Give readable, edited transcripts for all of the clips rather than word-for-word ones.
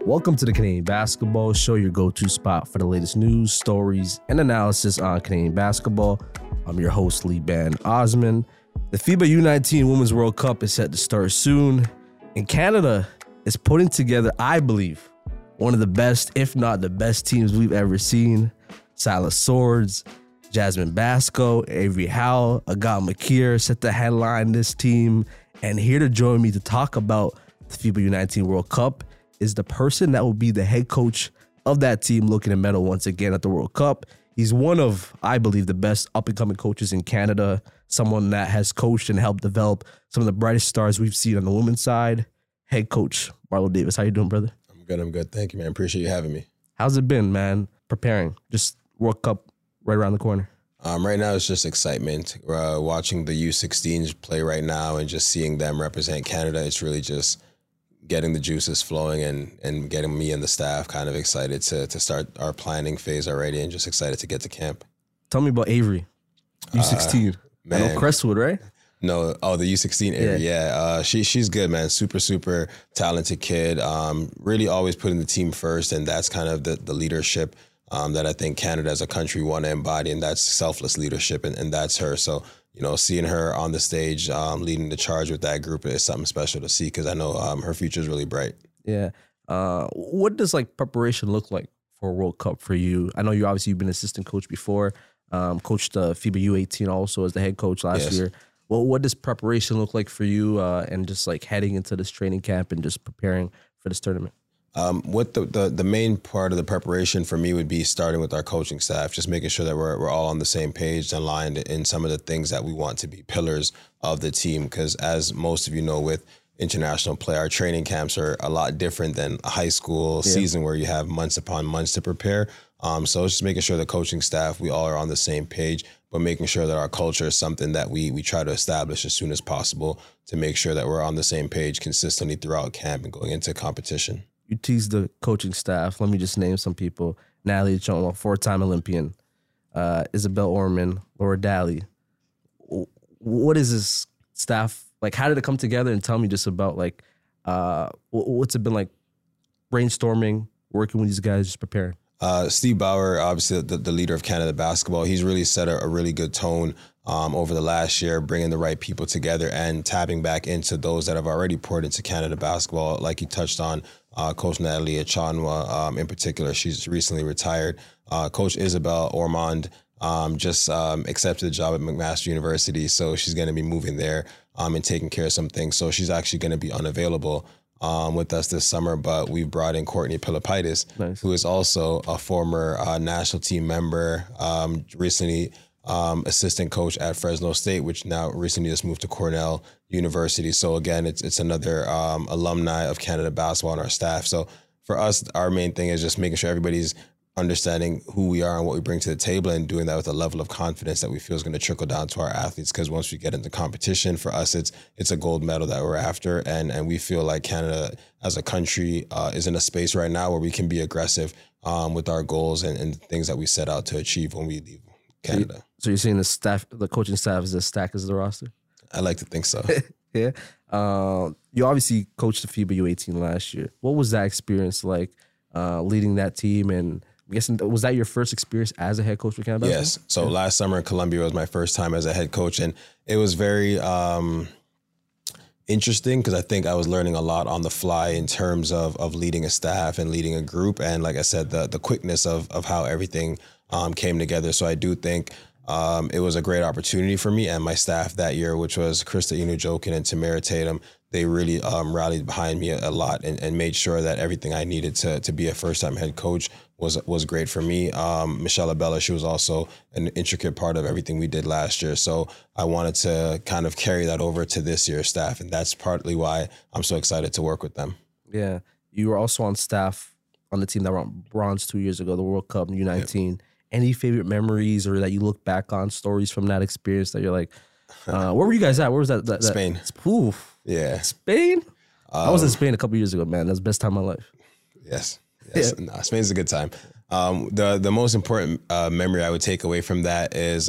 Welcome to the Canadian Basketball Show, your go-to spot for the latest news, stories, and analysis on Canadian basketball. I'm your host, Lee Ban Osman. The FIBA U19 Women's World Cup is set to start soon, and Canada is putting together, I believe, one of the best, if not the best teams we've ever seen. Silas Swords, Jasmine Basco, Avery Howe, Agat Makir set to headline this team. And here to join me to talk about the FIBA U19 World Cup is the person that will be the head coach of that team looking to medal once again at the World Cup. He's one of, I believe, the best up-and-coming coaches in Canada, someone that has coached and helped develop some of the brightest stars we've seen on the women's side. Head coach Marlo Davis. How you doing, brother? I'm good. Thank you, man. Appreciate you having me. How's it been, man, preparing? Just World Cup right around the corner. Right now, it's just excitement. Watching the U16s play right now and just seeing them represent Canada, it's really just getting the juices flowing and getting me and the staff kind of excited to start our planning phase already and just excited to get to camp. Tell me about Avery, U16. Man. I know Crestwood, right? No, the U16 area. Yeah. She's good, man. Super talented kid. Really always putting the team first, and that's kind of the leadership that I think Canada as a country want to embody, and that's selfless leadership, and that's her. So, seeing her on the stage, leading the charge with that group is something special to see because I know her future is really bright. Yeah. What does preparation look like for a World Cup for you? I know you've been assistant coach before, coached FIBA U18 also as the head coach last year. Well, what does preparation look like for you and just heading into this training camp and just preparing for this tournament? What the main part of the preparation for me would be starting with our coaching staff, just making sure that we're all on the same page, aligned in some of the things that we want to be pillars of the team. Because as most of you know, with international play, our training camps are a lot different than a high school season where you have months upon months to prepare. So it's just making sure the coaching staff, we all are on the same page, but making sure that our culture is something that we try to establish as soon as possible to make sure that we're on the same page consistently throughout camp and going into competition. You tease the coaching staff. Let me just name some people. Natalie Choma, 4-time Olympian. Isabel Orman, Laura Daly. What is this staff like? How did it come together? And tell me just about what's it been like brainstorming, working with these guys, just preparing. Steve Bauer, obviously the leader of Canada basketball, he's really set a really good tone over the last year, bringing the right people together and tapping back into those that have already poured into Canada basketball, like he touched on. Coach Natalie Achanwa, in particular, she's recently retired. Coach Isabel Ormond just accepted a job at McMaster University, so she's going to be moving there and taking care of some things. So she's actually going to be unavailable with us this summer, but we've brought in Courtney Pilipaitis, who is also a former national team member, recently assistant coach at Fresno State, which now recently just moved to Cornell University. So again, it's another alumni of Canada basketball on our staff. So for us, our main thing is just making sure everybody's understanding who we are and what we bring to the table and doing that with a level of confidence that we feel is going to trickle down to our athletes. Because once we get into competition, for us, it's a gold medal that we're after. And we feel like Canada as a country is in a space right now where we can be aggressive with our goals and things that we set out to achieve when we leave Canada. So you're saying the coaching staff is as stacked as the roster? I like to think so. Yeah. You obviously coached the FIBA U18 last year. What was that experience like leading that team? And I'm guessing, was that your first experience as a head coach for Canada? Yes. So last summer in Colombia was my first time as a head coach, and it was very interesting because I think I was learning a lot on the fly in terms of leading a staff and leading a group. And like I said, the quickness of how everything came together. So I do think it was a great opportunity for me and my staff that year, which was Krista Inu-Jokin and Tamara Tatum. They really rallied behind me a lot and made sure that everything I needed to be a first-time head coach was great for me. Michelle Abella, she was also an intricate part of everything we did last year. So I wanted to kind of carry that over to this year's staff, and that's partly why I'm so excited to work with them. Yeah. You were also on staff on the team that won bronze 2 years ago, the World Cup U19. Yep. Any favorite memories or that you look back on, stories from that experience that you're like, where were you guys at? Where was that? Spain. Oof. Yeah. Spain? I was in Spain a couple years ago, man. That's the best time of my life. Yes. Yeah. No, Spain's a good time. The most important memory I would take away from that is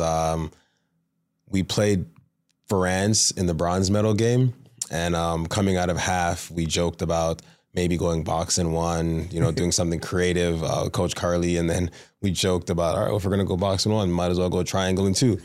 we played France in the bronze medal game. And coming out of half, we joked about maybe going boxing one, doing something creative, Coach Carly. And then we joked about, all right, well, if we're going to go boxing one, might as well go triangling two.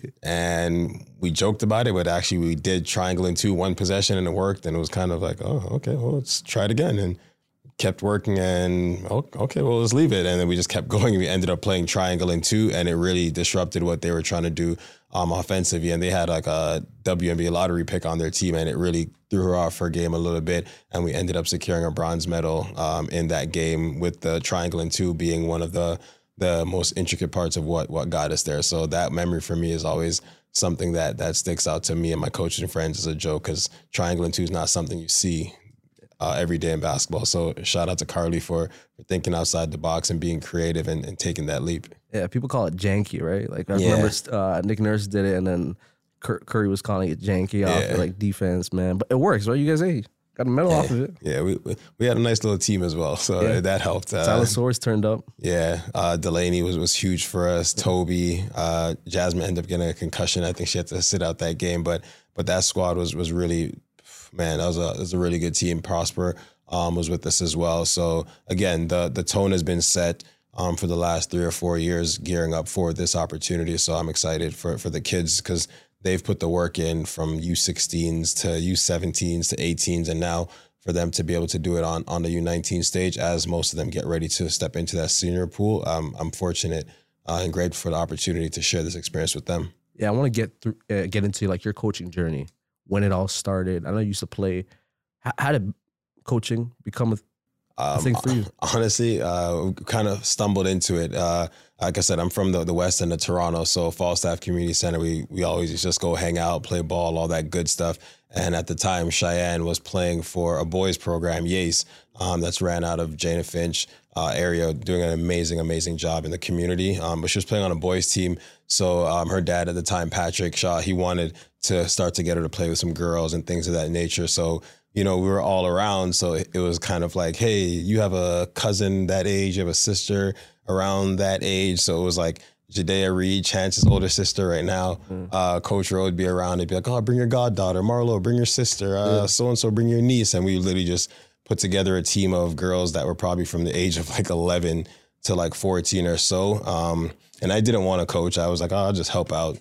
And we joked about it, but actually we did triangling two, one possession, and it worked. And it was kind of like, oh, okay, well, let's try it again. And kept working, and okay, well, let's leave it. And then we just kept going. We ended up playing triangling two, and it really disrupted what they were trying to do offensively. And they had like a WNBA lottery pick on their team, and it really threw her off her game a little bit. And we ended up securing a bronze medal in that game, with the triangling two being one of the most intricate parts of what got us there. So that memory for me is always something that sticks out to me and my coaches and friends as a joke, because triangling two is not something you see every day in basketball. So shout out to Carly for thinking outside the box and being creative and taking that leap. Yeah, people call it janky, right? Like I remember Nick Nurse did it, and then Curry was calling it janky off like defense, man. But it works, right? You guys, got a medal off of it. Yeah, we had a nice little team as well, so that helped. Tylosaurus turned up. Yeah, Delaney was huge for us. Toby, Jasmine ended up getting a concussion. I think she had to sit out that game, but that squad was really. Man, that was a really good team. Prosper was with us as well. So again, the tone has been set for the last 3 or 4 years, gearing up for this opportunity. So I'm excited for the kids, because they've put the work in from U16s to U17s to 18s, and now for them to be able to do it on the U19 stage, as most of them get ready to step into that senior pool. I'm fortunate and grateful for the opportunity to share this experience with them. Yeah, I want to get into like your coaching journey. When it all started. I know you used to play. How did coaching become a thing for you? Honestly, kind of stumbled into it. Like I said, I'm from the west end of Toronto, so Falstaff Community Center, we always just go hang out, play ball, all that good stuff. And at the time, Cheyenne was playing for a boys program, Yace, that's ran out of Jana Finch area, doing an amazing job in the community. But she was playing on a boys team. So her dad at the time, Patrick Shaw, he wanted to start to get her to play with some girls and things of that nature. So, we were all around. So it was kind of like, hey, you have a cousin that age, you have a sister around that age. So it was like Jadea Reed, Chance's older sister right now. Coach Rowe would be around. He'd be like, oh, bring your goddaughter. Marlo, bring your sister. So-and-so, bring your niece. And we literally just put together a team of girls that were probably from the age of like 11 to like 14 or so. And I didn't want to coach. I was like, oh, I'll just help out.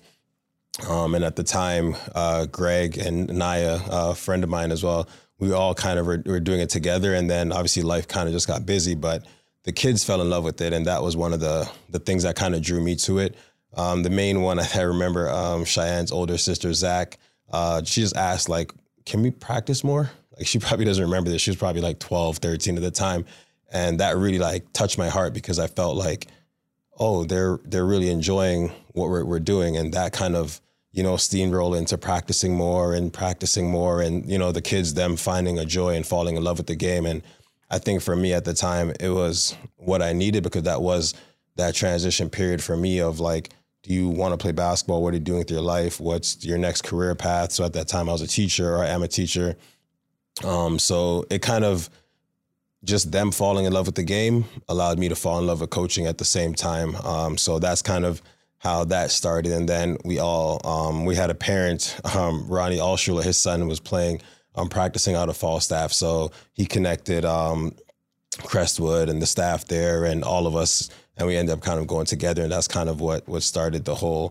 And at the time, Greg and Naya, a friend of mine as well, we all kind of were doing it together. And then obviously life kind of just got busy, but the kids fell in love with it. And that was one of the things that kind of drew me to it. The main one I remember, Cheyenne's older sister, Zach, she just asked, like, can we practice more? Like, she probably doesn't remember this. She was probably like 12, 13 at the time. And that really like touched my heart, because I felt like, oh, they're really enjoying what we're doing. And that kind of, steamroll into practicing more. And, the kids, them finding a joy and falling in love with the game. And I think for me at the time, it was what I needed, because that was that transition period for me of like, do you want to play basketball? What are you doing with your life? What's your next career path? So at that time I was a teacher, or I am a teacher. So it kind of just them falling in love with the game allowed me to fall in love with coaching at the same time. So that's kind of how that started. And then we had a parent, Ronnie Alschuler, his son was playing, practicing out of Falstaff. So he connected Crestwood and the staff there and all of us, and we ended up kind of going together. And that's kind of what started the whole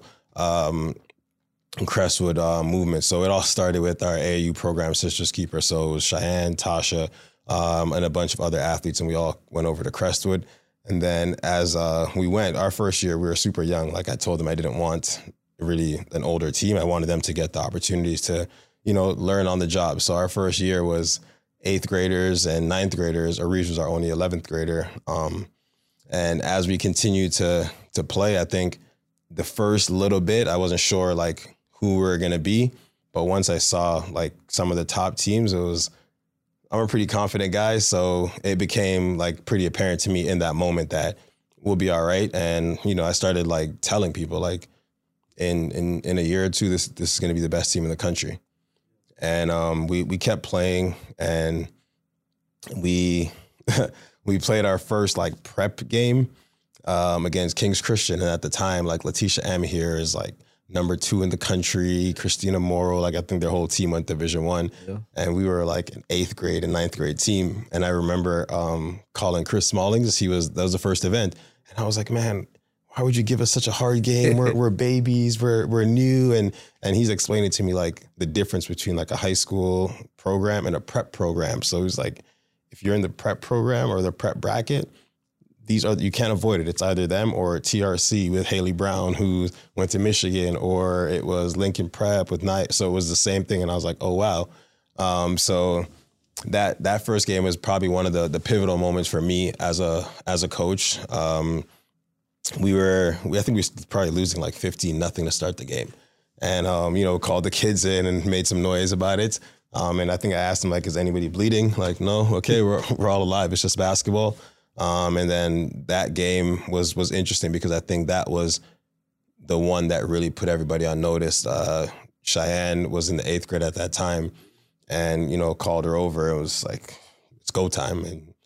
Crestwood movement. So it all started with our AAU program, Sisters Keeper. So it was Cheyenne, Tasha, and a bunch of other athletes, and we all went over to Crestwood. And then as we went, our first year, we were super young. Like I told them, I didn't want really an older team. I wanted them to get the opportunities to, learn on the job. So our first year was 8th graders and 9th graders. Arish was our only 11th grader. And as we continued to play, I think the first little bit, I wasn't sure like who we were going to be. But once I saw like some of the top teams, I'm a pretty confident guy. So it became like pretty apparent to me in that moment that we'll be all right. And, I started like telling people like in a year or two, this is going to be the best team in the country. And we kept playing, and we played our first like prep game against King's Christian. And at the time, like Letitia Amahir is like number 2 in the country, Christina Morrow, like I think their whole team went Division I. Yeah. And we were like an 8th grade and 9th grade team. And I remember calling Chris Smallings. That was the first event. And I was like, man, why would you give us such a hard game? We're babies, we're new. And he's explaining to me like the difference between like a high school program and a prep program. So he was like, if you're in the prep program or the prep bracket, you can't avoid it. It's either them or TRC with Haley Brown, who went to Michigan, or it was Lincoln Prep with Knight. So it was the same thing. And I was like, oh, wow. So that first game was probably one of the pivotal moments for me as a coach. I think we were probably losing like 15-0 to start the game. And, called the kids in and made some noise about it. And I think I asked them, like, is anybody bleeding? Like, no, okay, we're all alive. It's just basketball. And then that game was interesting because I think that was the one that really put everybody on notice. Cheyenne was in the 8th grade at that time and, called her over. It was like, it's go time. And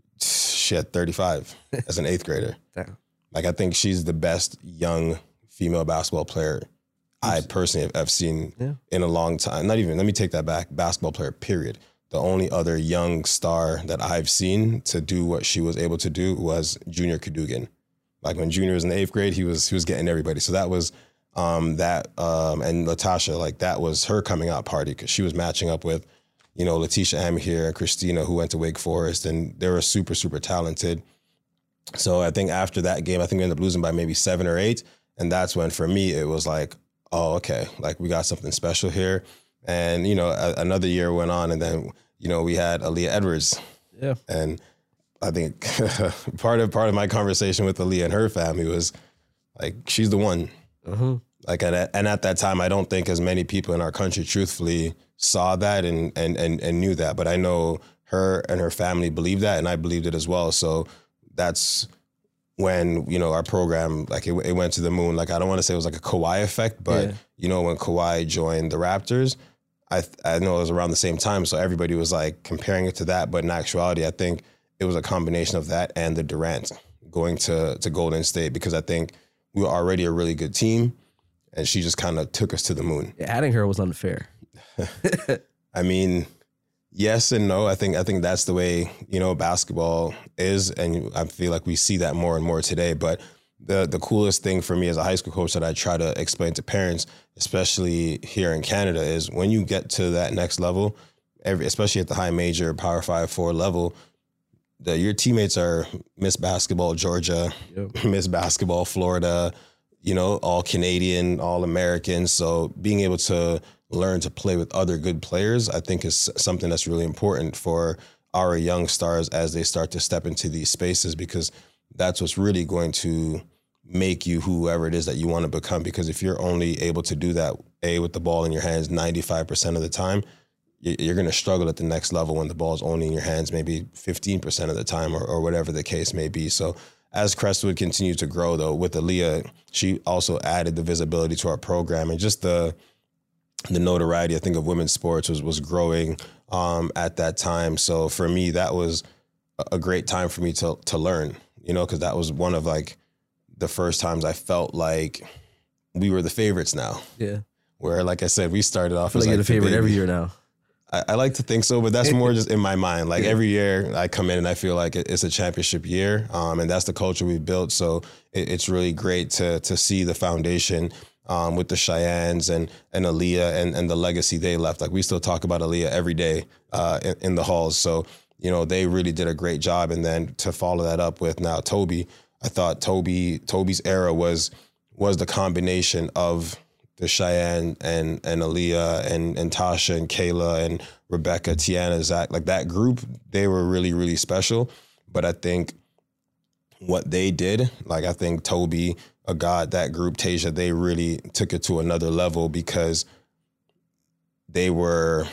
she had 35 as an 8th grader. Damn. Like, I think she's the best young female basketball player I personally have seen in a long time. Not even, let me take that back, basketball player, period. The only other young star that I've seen to do what she was able to do was Junior Cadogan. Like when Junior was in the 8th grade, he was getting everybody. So that was and Latasha, like that was her coming out party because she was matching up with, Letitia Amahir and Christina, who went to Wake Forest, and they were super, super talented. So I think after that game, I think we ended up losing by maybe 7 or 8. And that's when for me, it was like, oh, okay, like we got something special here. And, another year went on and then, we had Aaliyah Edwards. Yeah. And I think part of my conversation with Aaliyah and her family was like, she's the one. Uh-huh. Like, and at that time, I don't think as many people in our country truthfully saw that and knew that. But I know her and her family believed that, and I believed it as well. So that's when, our program, like it went to the moon. Like, I don't want to say it was like a Kawhi effect, but, when Kawhi joined the Raptors, I know it was around the same time. So everybody was like comparing it to that. But in actuality, I think it was a combination of that and the Durant going to Golden State, because I think we were already a really good team and she just kind of took us to the moon. Yeah, adding her was unfair. I mean, yes and no. I think that's the way, basketball is. And I feel like we see that more and more today. But the coolest thing for me as a high school coach that I try to explain to parents, especially here in Canada, is when you get to that next level, especially at the high major, Power 5-4 level, your teammates are Miss Basketball Georgia, Miss Basketball Florida, all Canadian, all American. So being able to learn to play with other good players, I think is something that's really important for our young stars as they start to step into these spaces, because that's what's really going to make you whoever it is that you want to become. Because if you're only able to do that, with the ball in your hands 95% of the time, you're going to struggle at the next level when the ball is only in your hands maybe 15% of the time or whatever the case may be. So as Crestwood continued to grow, though, with Aaliyah, she also added the visibility to our program, and just the notoriety, I think, of women's sports was growing at that time. So for me, that was a great time for me to learn, because that was one of like the first times I felt like we were the favorites now. Yeah. Where, like I said, we started off as like the favorite every year now. I like to think so, but that's more just in my mind. Like every year I come in and I feel like it's a championship year, and that's the culture we've built. So it's really great to see the foundation with the Cheyennes and Aaliyah and the legacy they left. Like we still talk about Aaliyah every day in the halls. So, they really did a great job. And then to follow that up with now Toby, I thought Toby's era was the combination of the Cheyenne and Aaliyah and Tasha and Kayla and Rebecca, Tiana, Zach, like that group, they were really, really special. But I think what they did, like I think Toby, Agad, that group, Tasia, they really took it to another level because they were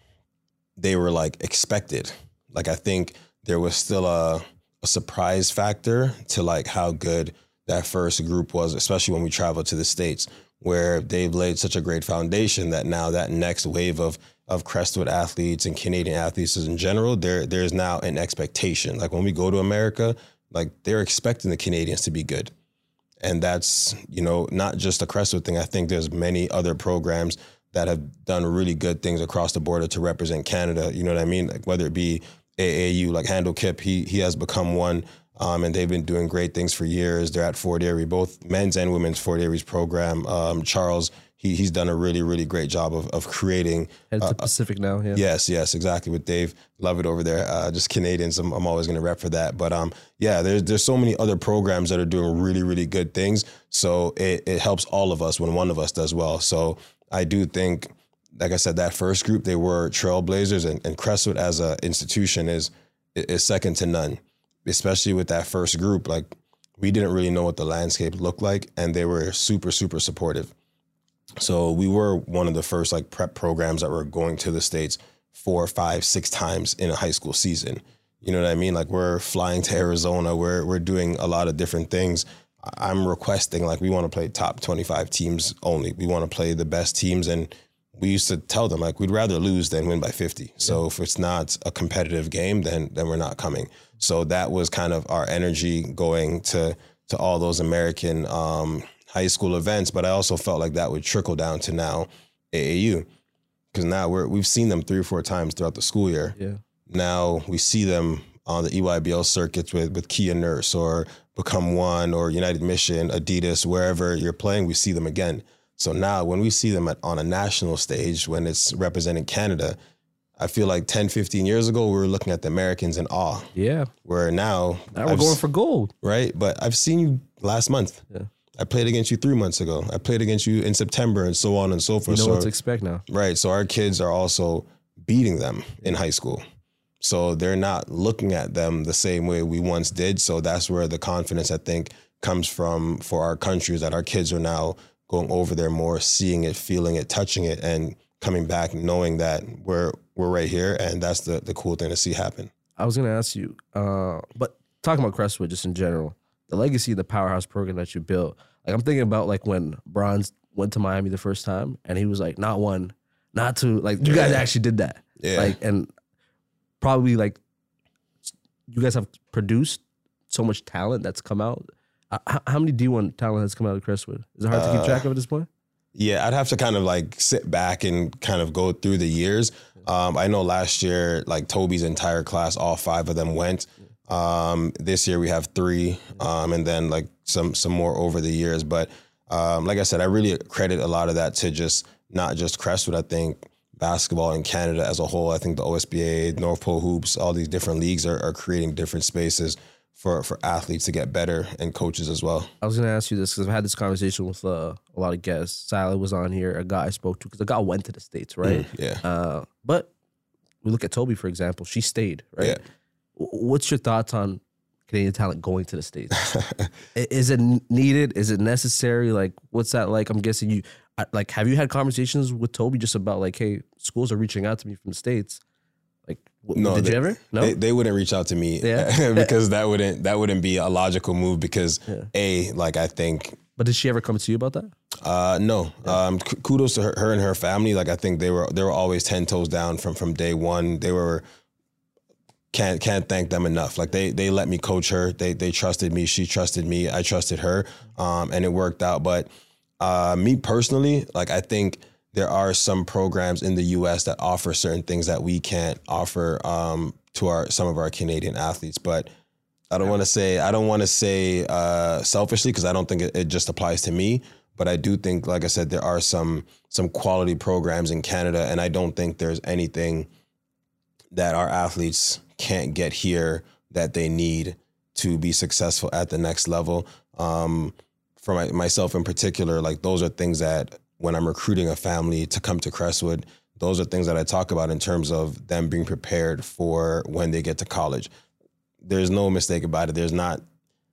like expected. Like I think there was still a surprise factor to like how good that first group was, especially when we traveled to the States, where they've laid such a great foundation that now that next wave of Crestwood athletes and Canadian athletes in general, there's now an expectation. Like when we go to America, like they're expecting the Canadians to be good. And that's, not just a Crestwood thing. I think there's many other programs that have done really good things across the border to represent Canada. You know what I mean? Like whether it be AAU, like Handel Kip, he has become one, and they've been doing great things for years. They're at Fort Erie, both men's and women's Fort Erie's program. Charles, he's done a really, really great job of creating. Head to Pacific now, yeah. Yes, exactly. With Dave, love it over there. Just Canadians, I'm always going to rep for that. But there's so many other programs that are doing really, really good things. So it helps all of us when one of us does well. So I do think, like I said, that first group, they were trailblazers, and Crestwood as an institution is second to none, especially with that first group. Like we didn't really know what the landscape looked like, and they were super, super supportive. So we were one of the first like prep programs that were going to the States 4, 5, 6 times in a high school season. You know what I mean? Like we're flying to Arizona. We're doing a lot of different things. I'm requesting, like, we want to play top 25 teams only. We want to play the best teams. And we used to tell them, like, we'd rather lose than win by 50. So if it's not a competitive game, then we're not coming. So that was kind of our energy going to all those American high school events, but I also felt like that would trickle down to now AAU, because now we've seen them 3 or 4 times throughout the school year. Yeah. Now we see them on the EYBL circuits with Kia Nurse or Become One or United Mission, Adidas, wherever you're playing, we see them again. So now when we see them on a national stage, when it's representing Canada, I feel like 10, 15 years ago, we were looking at the Americans in awe. Yeah. Where now we're going for gold. Right. But I've seen you last month. Yeah. I played against you 3 months ago. I played against you in September, and so on and so forth. You know what to expect now. Right. So our kids are also beating them in high school. So they're not looking at them the same way we once did. So that's where the confidence, I think, comes from for our country, is that our kids are now going over there more, seeing it, feeling it, touching it, and coming back knowing that we're right here. And that's the cool thing to see happen. I was going to ask you, but talking about Crestwood just in general, the legacy of the powerhouse program that you built, like I'm thinking about like when Bronze went to Miami the first time and he was like, not 1, not 2, like you guys actually did that. Yeah. Like, and probably like you guys have produced so much talent that's come out. How many D1 talent has come out of Crestwood? Is it hard to keep track of at this point? Yeah, I'd have to kind of like sit back and kind of go through the years. I know last year, like Toby's entire class, all 5 of them went. This year we have 3, and then like some more over the years. But like I said, I really credit a lot of that to just not just Crestwood. I think basketball in Canada as a whole, I think the OSBA, North Pole Hoops, all these different leagues are creating different spaces for athletes to get better, and coaches as well. I was going to ask you this because I've had this conversation with a lot of guests. Sila was on here, a guy I spoke to, because the guy went to the States, right? Yeah. But we look at Toby, for example. She stayed, right? Yeah. What's your thoughts on Canadian talent going to the States? Is it needed? Is it necessary? Like, what's that like? I'm guessing you, like, have you had conversations with Toby just about like, hey, schools are reaching out to me from the States? Like, no, did you ever? No, they wouldn't reach out to me, because that wouldn't be a logical move. Because like I think. But did she ever come to you about that? No. Kudos to her and her family. Like I think they were always 10 toes down from day one. They were. Can't thank them enough. Like they let me coach her. They trusted me. She trusted me. I trusted her. And it worked out. But me personally, like I think there are some programs in the U.S. that offer certain things that we can't offer to some of our Canadian athletes. But I don't want to say selfishly, because I don't think it just applies to me. But I do think, like I said, there are some quality programs in Canada, and I don't think there's anything that our athletes can't get here that they need to be successful at the next level. For myself in particular, like those are things that when I'm recruiting a family to come to Crestwood, those are things that I talk about in terms of them being prepared for when they get to college. There's no mistake about it. There's not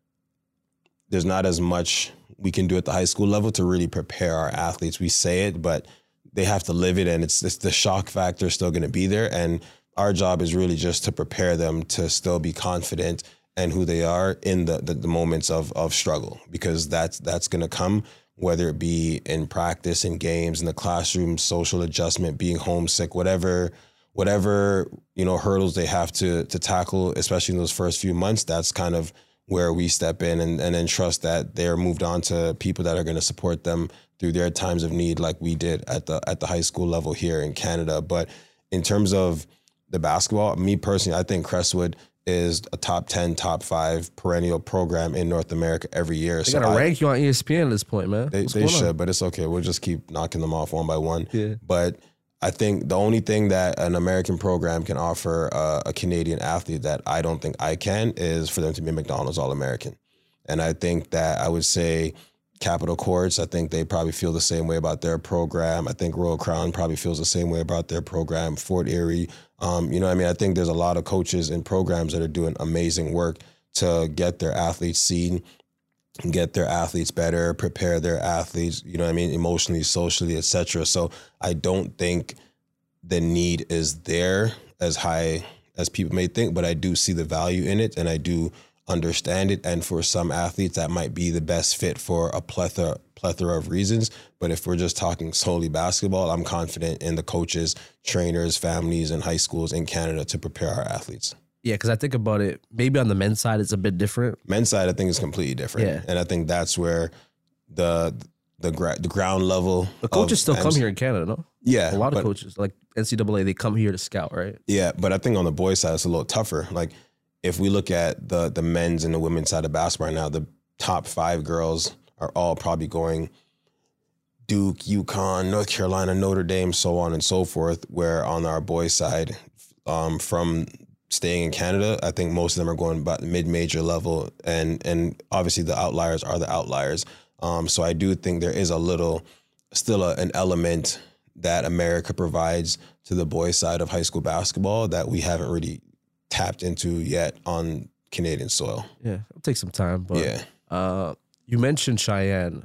as much we can do at the high school level to really prepare our athletes. We say it, but they have to live it, and it's the shock factor is still going to be there. And our job is really just to prepare them to still be confident and who they are in the moments of struggle, because that's going to come, whether it be in practice, in games, in the classroom, social adjustment, being homesick, whatever, hurdles they have to tackle, especially in those first few months. That's kind of where we step in and then trust that they're moved on to people that are going to support them through their times of need, like we did at the high school level here in Canada. But in terms of the basketball, me personally, I think Crestwood is a top 10, top 5 perennial program in North America every year. They got to rank you on ESPN at this point, man. They should, but it's okay. We'll just keep knocking them off one by one. Yeah. But I think the only thing that an American program can offer a Canadian athlete that I don't think I can is for them to be a McDonald's All-American. And I think that I would say Capital Courts, I think they probably feel the same way about their program. I think Royal Crown probably feels the same way about their program. Fort Erie, you know what I mean? I think there's a lot of coaches and programs that are doing amazing work to get their athletes seen, get their athletes better, prepare their athletes, you know what I mean, emotionally, socially, et cetera. So I don't think the need is there as high as people may think, but I do see the value in it, and I do understand it. And for some athletes, that might be the best fit for a plethora of reasons. But if we're just talking solely basketball, I'm confident in the coaches, trainers, families, and high schools in Canada to prepare our athletes. Yeah, because I think about it, maybe on the men's side, it's a bit different. Men's side, I think, is completely different. Yeah. And I think that's where the ground level. The coaches still come here in Canada, no? Yeah. A lot of coaches, like NCAA, they come here to scout, right? Yeah, but I think on the boys' side, it's a little tougher. Like, if we look at the men's and the women's side of basketball right now, the top 5 girls are all probably going Duke, UConn, North Carolina, Notre Dame, so on and so forth, where on our boys' side, from staying in Canada, I think most of them are going about the mid-major level, and obviously the outliers are the outliers. So I do think there is an element that America provides to the boys' side of high school basketball that we haven't really tapped into yet on Canadian soil. Yeah, it'll take some time. But yeah. You mentioned Cheyenne.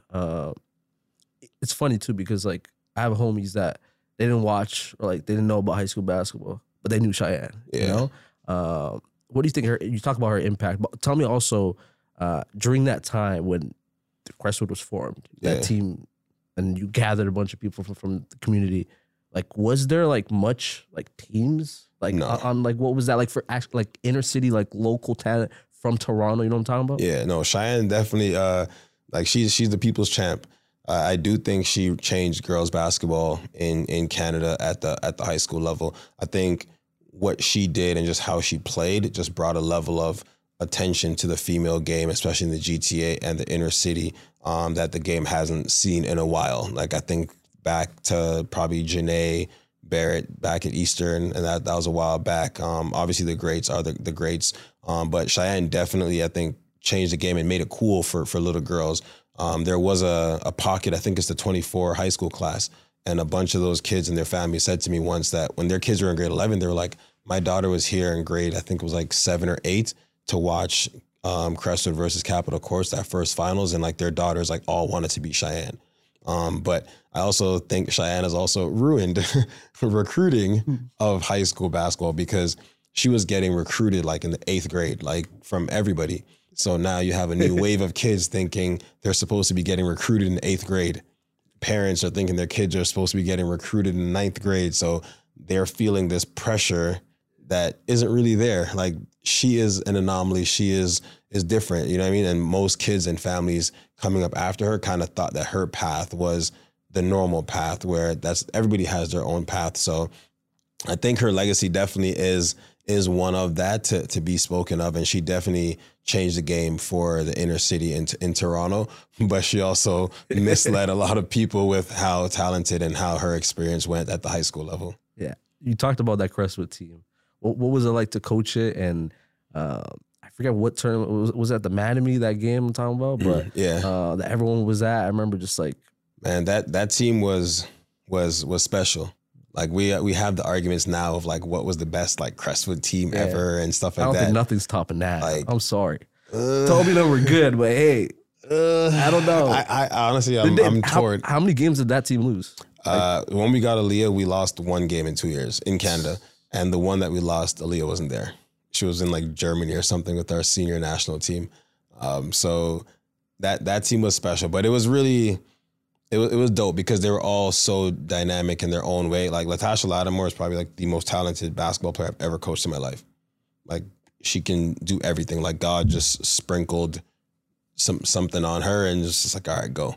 It's funny too because like I have homies that they didn't watch or like they didn't know about high school basketball, but they knew Cheyenne. Yeah. You know, what do you think? You talk about her impact, but tell me also during that time when Crestwood was formed, that team, and you gathered a bunch of people from the community. Like, was there like much like teams like No. on like what was that like for actually like inner city like local talent from Toronto? You know what I'm talking about? Yeah, no, Cheyenne definitely like she's the people's champ. I do think she changed girls basketball in Canada at the high school level. I think what she did and just how she played just brought a level of attention to the female game, especially in the GTA and the inner city, that the game hasn't seen in a while. Like I think back to probably Janae Barrett back at Eastern, and that was a while back. Obviously the greats are the greats, but Cheyenne definitely, I think, changed the game and made it cool for little girls. There was a pocket, I think it's the 24 high school class, and a bunch of those kids and their families said to me once that when their kids were in grade 11, they were like, my daughter was here in grade, I think it was like 7 or 8, to watch Crestwood versus Capital Courts, that first finals, and like their daughters like all wanted to be Cheyenne. But I also think Cheyenne has also ruined recruiting of high school basketball because she was getting recruited like in the 8th grade, like from everybody. So now you have a new wave of kids thinking they're supposed to be getting recruited in 8th grade. Parents are thinking their kids are supposed to be getting recruited in 9th grade. So they're feeling this pressure that isn't really there. Like she is an anomaly. She is different. You know what I mean? And most kids and families coming up after her kind of thought that her path was the normal path, where everybody has their own path. So I think her legacy definitely is one of that to be spoken of. And she definitely changed the game for the inner city in Toronto, but she also misled a lot of people with how talented and how her experience went at the high school level. Yeah. You talked about that Crestwood team. What was it like to coach it? And I forget what tournament was at the Mattamy, that game I'm talking about, but yeah, that everyone was at. I remember just like, man, that team was special. Like we have the arguments now of like what was the best like Crestwood team ever and stuff like that. I don't think nothing's topping that. Like, I'm sorry. Told me they were good, but hey, I don't know. I honestly, I'm torn. How many games did that team lose? When we got Aaliyah, we lost 1 game in 2 years in Canada. And the one that we lost, Aaliyah wasn't there. She was in like Germany or something with our senior national team. So that team was special, but it was really, it was dope because they were all so dynamic in their own way. Like Latasha Lattimore is probably like the most talented basketball player I've ever coached in my life. Like she can do everything. Like God just sprinkled something on her and just like, all right, go.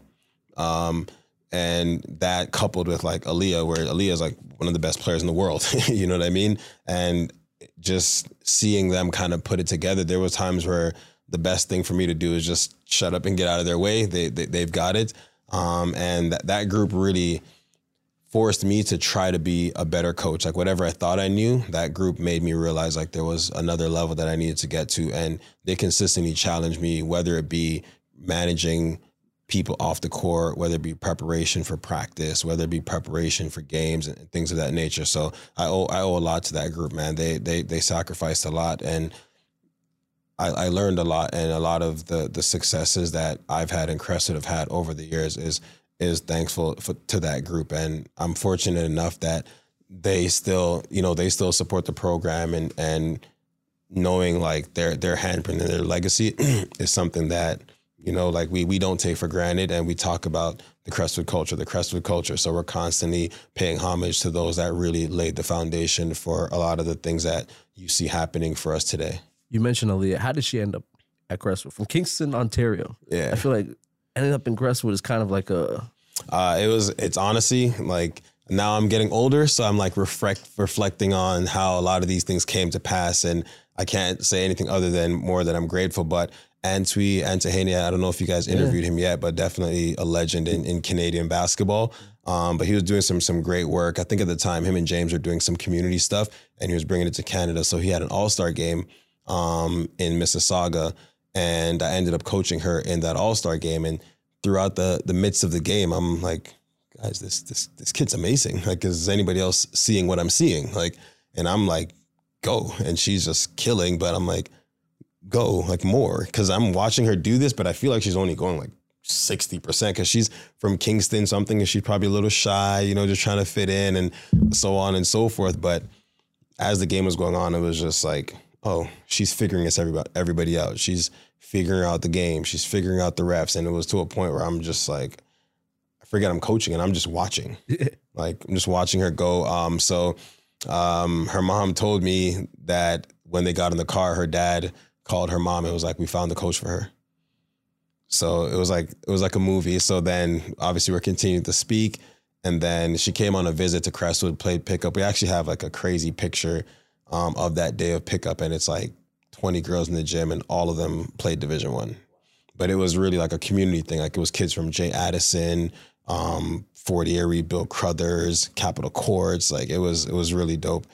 And that coupled with like Aaliyah, where Aaliyah is like one of the best players in the world, you know what I mean? And just seeing them kind of put it together, there was times where the best thing for me to do is just shut up and get out of their way. They've got it. And that group really forced me to try to be a better coach. Like whatever I thought I knew, that group made me realize like there was another level that I needed to get to. And they consistently challenged me, whether it be managing people off the court, whether it be preparation for practice, whether it be preparation for games and things of that nature. So I owe a lot to that group, man. They sacrificed a lot, and I learned a lot. And a lot of the successes that I've had and Crestwood have had over the years is thankful to that group. And I'm fortunate enough that they still support the program, and knowing like their handprint and their legacy is something that, you know, like we don't take for granted, and we talk about the Crestwood culture. So we're constantly paying homage to those that really laid the foundation for a lot of the things that you see happening for us today. You mentioned Aaliyah. How did she end up at Crestwood? From Kingston, Ontario. Yeah. I feel like ending up in Crestwood is kind of like a... It's honestly like, now I'm getting older, so I'm like reflecting on how a lot of these things came to pass, and I can't say anything other than more that I'm grateful. But Antwi Antahania, I don't know if you guys interviewed him yet, but definitely a legend in Canadian basketball. But he was doing some great work. I think at the time, him and James were doing some community stuff, and he was bringing it to Canada. So he had an all-star game in Mississauga, and I ended up coaching her in that all-star game. And throughout the midst of the game, I'm like, guys, this kid's amazing. Like, is anybody else seeing what I'm seeing? Like, and I'm like, go. And she's just killing, but I'm like, go, like more, because I'm watching her do this, but I feel like she's only going like 60% because she's from Kingston something, and she's probably a little shy, you know, just trying to fit in and so on and so forth. But as the game was going on, it was just like, oh, she's figuring everybody out. She's figuring out the game. She's figuring out the refs. And it was to a point where I'm just like, I forget I'm coaching and I'm just watching. Like, I'm just watching her go. So her mom told me that when they got in the car, her dad called her mom and was like, we found the coach for her. So it was like a movie. So then obviously we're continuing to speak. And then she came on a visit to Crestwood, played pickup. We actually have like a crazy picture of that day of pickup. And it's like 20 girls in the gym, and all of them played Division I. But it was really like a community thing. Like, it was kids from J. Addison, Fort Erie, Bill Crothers, Capitol Courts. Like, it was really dope.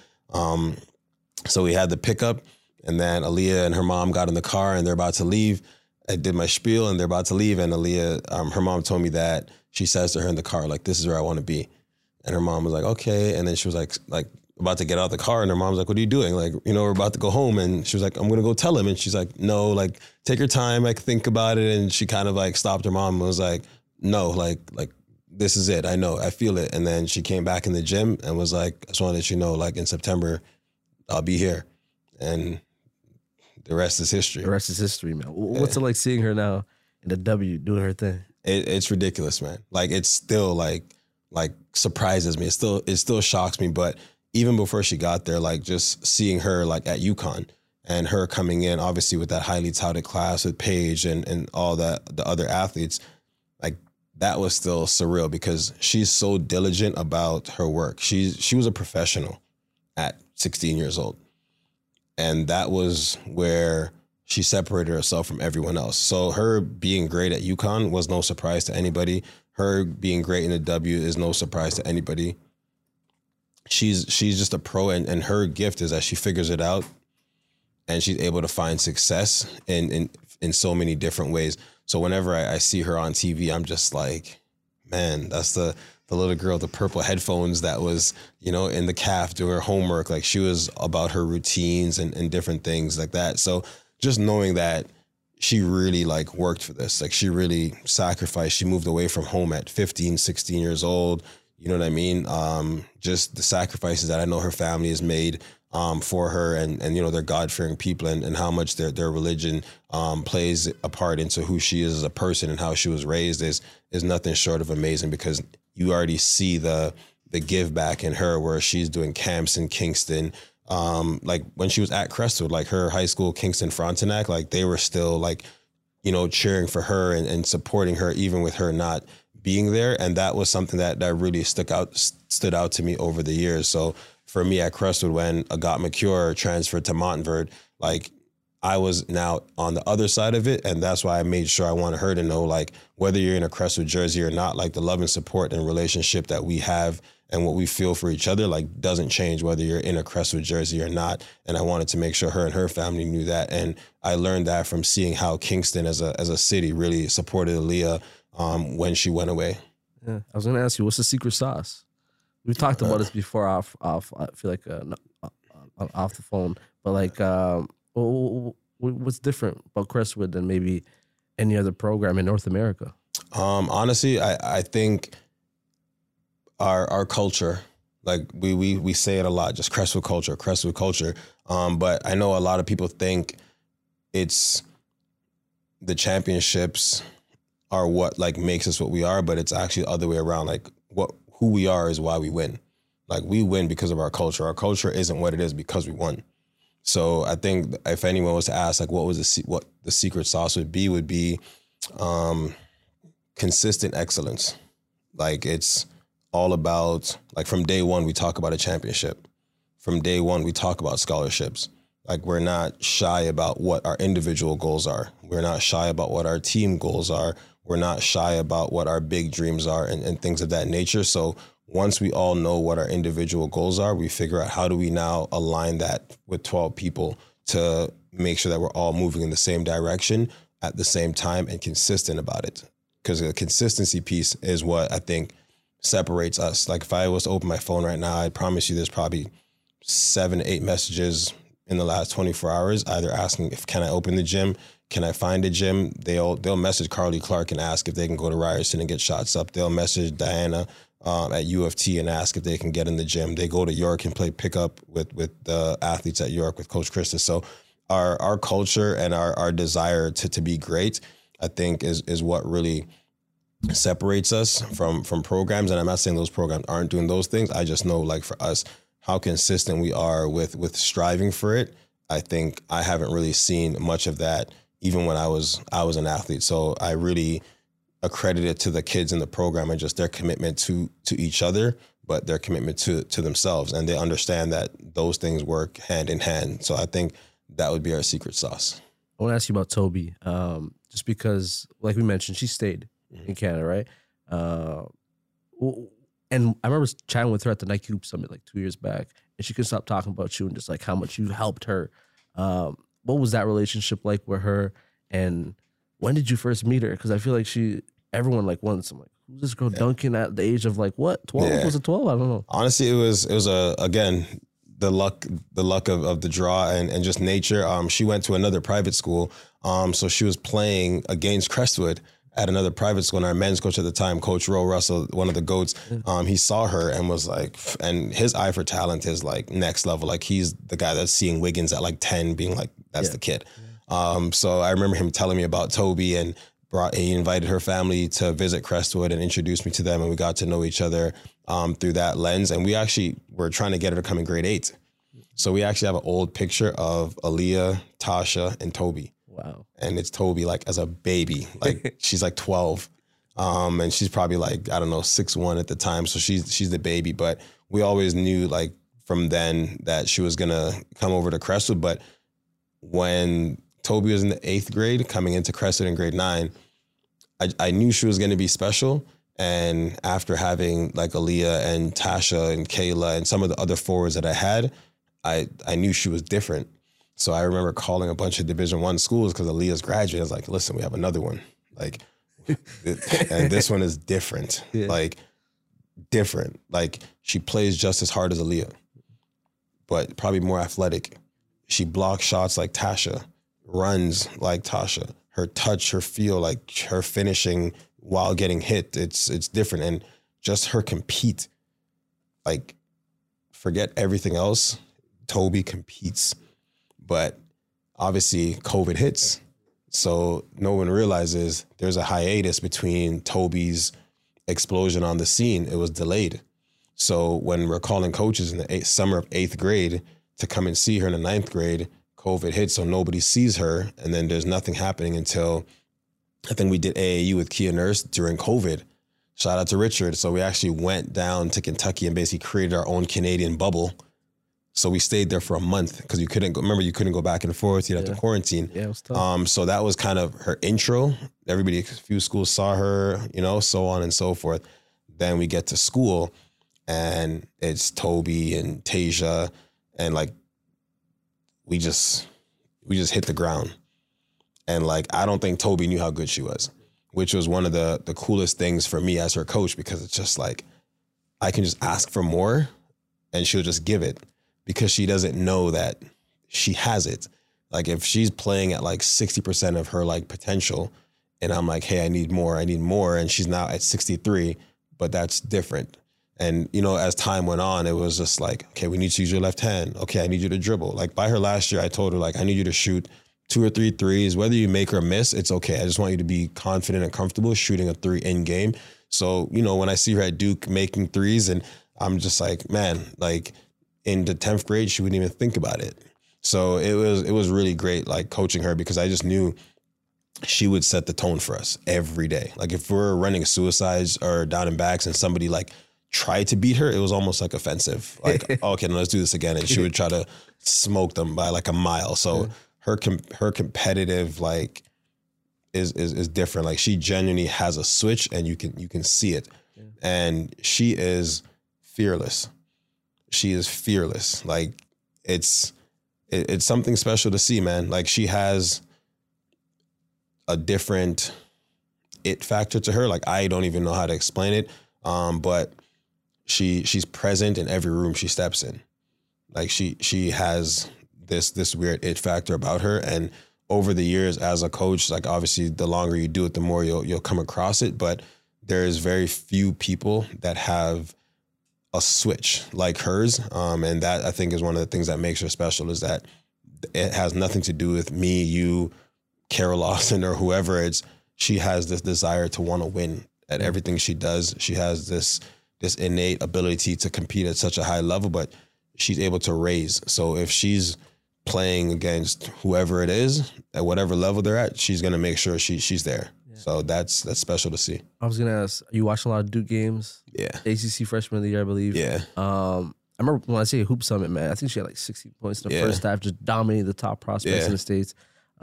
So we had the pickup, and then Aaliyah and her mom got in the car and they're about to leave. I did my spiel and they're about to leave. And Aaliyah, her mom told me that she says to her in the car, like, this is where I want to be. And her mom was like, okay. And then she was like about to get out of the car, and her mom's like, what are you doing? Like, you know, we're about to go home. And she was like, I'm going to go tell him. And she's like, no, like, take your time, like, think about it. And she kind of like stopped her mom and was like, no, like this is it. I know, I feel it. And then she came back in the gym and was like, I just want to let you know, like, in September, I'll be here. And the rest is history. The rest is history, man. What's it like seeing her now in the W doing her thing? It's ridiculous, man. Like, it's still like surprises me. It still shocks me. But even before she got there, like, just seeing her like at UConn and her coming in, obviously with that highly touted class with Paige and all that, the other athletes, like, that was still surreal because she's so diligent about her work. She was a professional at 16 years old. And that was where she separated herself from everyone else. So her being great at UConn was no surprise to anybody. Her being great in the W is no surprise to anybody. She's just a pro, and her gift is that she figures it out, and she's able to find success in so many different ways. So whenever I see her on TV, I'm just like, man, that's the little girl with the purple headphones that was, you know, in the caf doing her homework. Like, she was about her routines and different things like that. So just knowing that she really like worked for this, like, she really sacrificed. She moved away from home at 15, 16 years old. You know what I mean? Just the sacrifices that I know her family has made for her, and you know, they're God-fearing people, and how much their religion plays a part into who she is as a person and how she was raised is nothing short of amazing, because you already see the give back in her, where she's doing camps in Kingston, like when she was at Crestwood, like her high school, Kingston Frontenac, like they were still like, you know, cheering for her and supporting her, even with her not being there. And that was something that really stood out to me over the years. So for me at Crestwood, when Agat McCure transferred to Montverde, like I was now on the other side of it. And that's why I made sure I wanted her to know, like, whether you're in a Crestwood jersey or not, like the love and support and relationship that we have and what we feel for each other, like, doesn't change whether you're in a Crestwood jersey or not. And I wanted to make sure her and her family knew that. And I learned that from seeing how Kingston as a city really supported Aaliyah when she went away. Yeah, I was going to ask you, what's the secret sauce? We've talked about this before off. I feel like off the phone, but like, what's different about Crestwood than maybe any other program in North America? Honestly, I think our culture, like we say it a lot, just Crestwood culture. But I know a lot of people think it's the championships are what like makes us what we are, but it's actually the other way around. Like who we are is why we win. Like we win because of our culture. Our culture isn't what it is because we won. So I think if anyone was to ask, like, what the secret sauce would be consistent excellence. Like it's all about, like, from day one, we talk about a championship. From day one, we talk about scholarships. Like we're not shy about what our individual goals are. We're not shy about what our team goals are. We're not shy about what our big dreams are and things of that nature. So once we all know what our individual goals are, we figure out how do we now align that with 12 people to make sure that we're all moving in the same direction at the same time and consistent about it. Because the consistency piece is what I think separates us. Like if I was to open my phone right now, I promise you there's probably 7 to 8 messages in the last 24 hours, either asking if can I open the gym, can I find a gym? They'll message Carly Clark and ask if they can go to Ryerson and get shots up. They'll message Diana at U of T and ask if they can get in the gym. They go to York and play pickup with the athletes at York with Coach Christus. So our culture and our desire to be great, I think is what really separates us from programs. And I'm not saying those programs aren't doing those things. I just know, like, for us, how consistent we are with striving for it. I think I haven't really seen much of that even when I was an athlete. So I really accredit it to the kids in the program and just their commitment to each other, but their commitment to themselves. And they understand that those things work hand in hand. So I think that would be our secret sauce. I want to ask you about Toby, just because, like we mentioned, she stayed in Canada, right? And I remember chatting with her at the Nike Hoop Summit like 2 years back, and she couldn't stop talking about you and just like how much you helped her. What was that relationship like with her? And when did you first meet her? Because I feel like everyone like wants, I'm like, who's this girl dunking at the age of like what, 12? Yeah. Was it 12? I don't know. Honestly, it was again, the luck of the draw and just nature. She went to another private school. So she was playing against Crestwood at another private school, and our men's coach at the time, Coach Roe Russell, one of the GOATs, he saw her and was like, and his eye for talent is like next level. Like he's the guy that's seeing Wiggins at like 10 being like, that's the kid. So I remember him telling me about Toby and he invited her family to visit Crestwood and introduced me to them, and we got to know each other through that lens. And we actually were trying to get her to come in grade 8. So we actually have an old picture of Aaliyah, Tasha, and Toby. Wow. And it's Toby like as a baby, like she's like 12. And she's probably like, I don't know, 6'1" at the time. So she's the baby, but we always knew like from then that she was going to come over to Crestwood. But when Toby was in the 8th grade coming into Crestwood in grade 9, I knew she was going to be special. And after having like Aaliyah and Tasha and Kayla and some of the other forwards that I had, I knew she was different. So I remember calling a bunch of Division I schools because Aaliyah's graduate. I was like, listen, we have another one. Like, and this one is different. Yeah. Like, different. Like, she plays just as hard as Aaliyah, but probably more athletic. She blocks shots like Tasha, runs like Tasha. Her touch, her feel, like her finishing while getting hit, it's different. And just her compete. Like, forget everything else. Toby competes. But obviously COVID hits. So no one realizes there's a hiatus between Toby's explosion on the scene. It was delayed. So when we're calling coaches in the summer of 8th grade to come and see her in the 9th grade. COVID hit, so nobody sees her. And then there's nothing happening until I think we did AAU with Kia Nurse during COVID. Shout out to Richard. So we actually went down to Kentucky and basically created our own Canadian bubble. So we stayed there for a month because you couldn't go back and forth. You'd have to quarantine. Yeah, it was tough. So that was kind of her intro. Everybody, a few schools saw her, so on and so forth. Then we get to school and it's Toby and Tasia and like, we just hit the ground. And like, I don't think Toby knew how good she was, which was one of the coolest things for me as her coach, because it's just like, I can just ask for more and she'll just give it because she doesn't know that she has it. Like if she's playing at like 60% of her like potential and I'm like, hey, I need more. And she's now at 63, but that's different. And, as time went on, it was just like, okay, we need to use your left hand. Okay, I need you to dribble. Like by her last year, I told her like, I need you to shoot 2 or 3 threes. Whether you make or miss, it's okay. I just want you to be confident and comfortable shooting a 3 in game. So, when I see her at Duke making threes and I'm just like, man, like in the 10th grade, she wouldn't even think about it. So it was really great, like coaching her, because I just knew she would set the tone for us every day. Like if we're running suicides or down and backs and somebody like tried to beat her, it was almost like offensive. Like, okay, no, let's do this again. And she would try to smoke them by like a mile. So her competitive like is different. Like she genuinely has a switch and you can see it. Yeah. And she is fearless. She is fearless. Like it's something special to see, man. Like she has a different it factor to her. Like I don't even know how to explain it. But she's present in every room she steps in. Like she has this weird it factor about her. And over the years as a coach, like obviously the longer you do it, the more you'll come across it. But there's very few people that have a switch like hers. And that I think is one of the things that makes her special, is that it has nothing to do with me, you, Carol Lawson, or whoever. She has this desire to want to win at everything she does. She has this innate ability to compete at such a high level, but she's able to raise. So if she's playing against whoever it is at whatever level they're at, she's going to make sure she's there. Yeah. So that's special to see. I was going to ask, you watch a lot of Duke games? Yeah. ACC freshman of the year, I believe. Yeah. I remember when I say Hoop Summit, man, I think she had like 60 points in the first half, just dominating the top prospects in the States.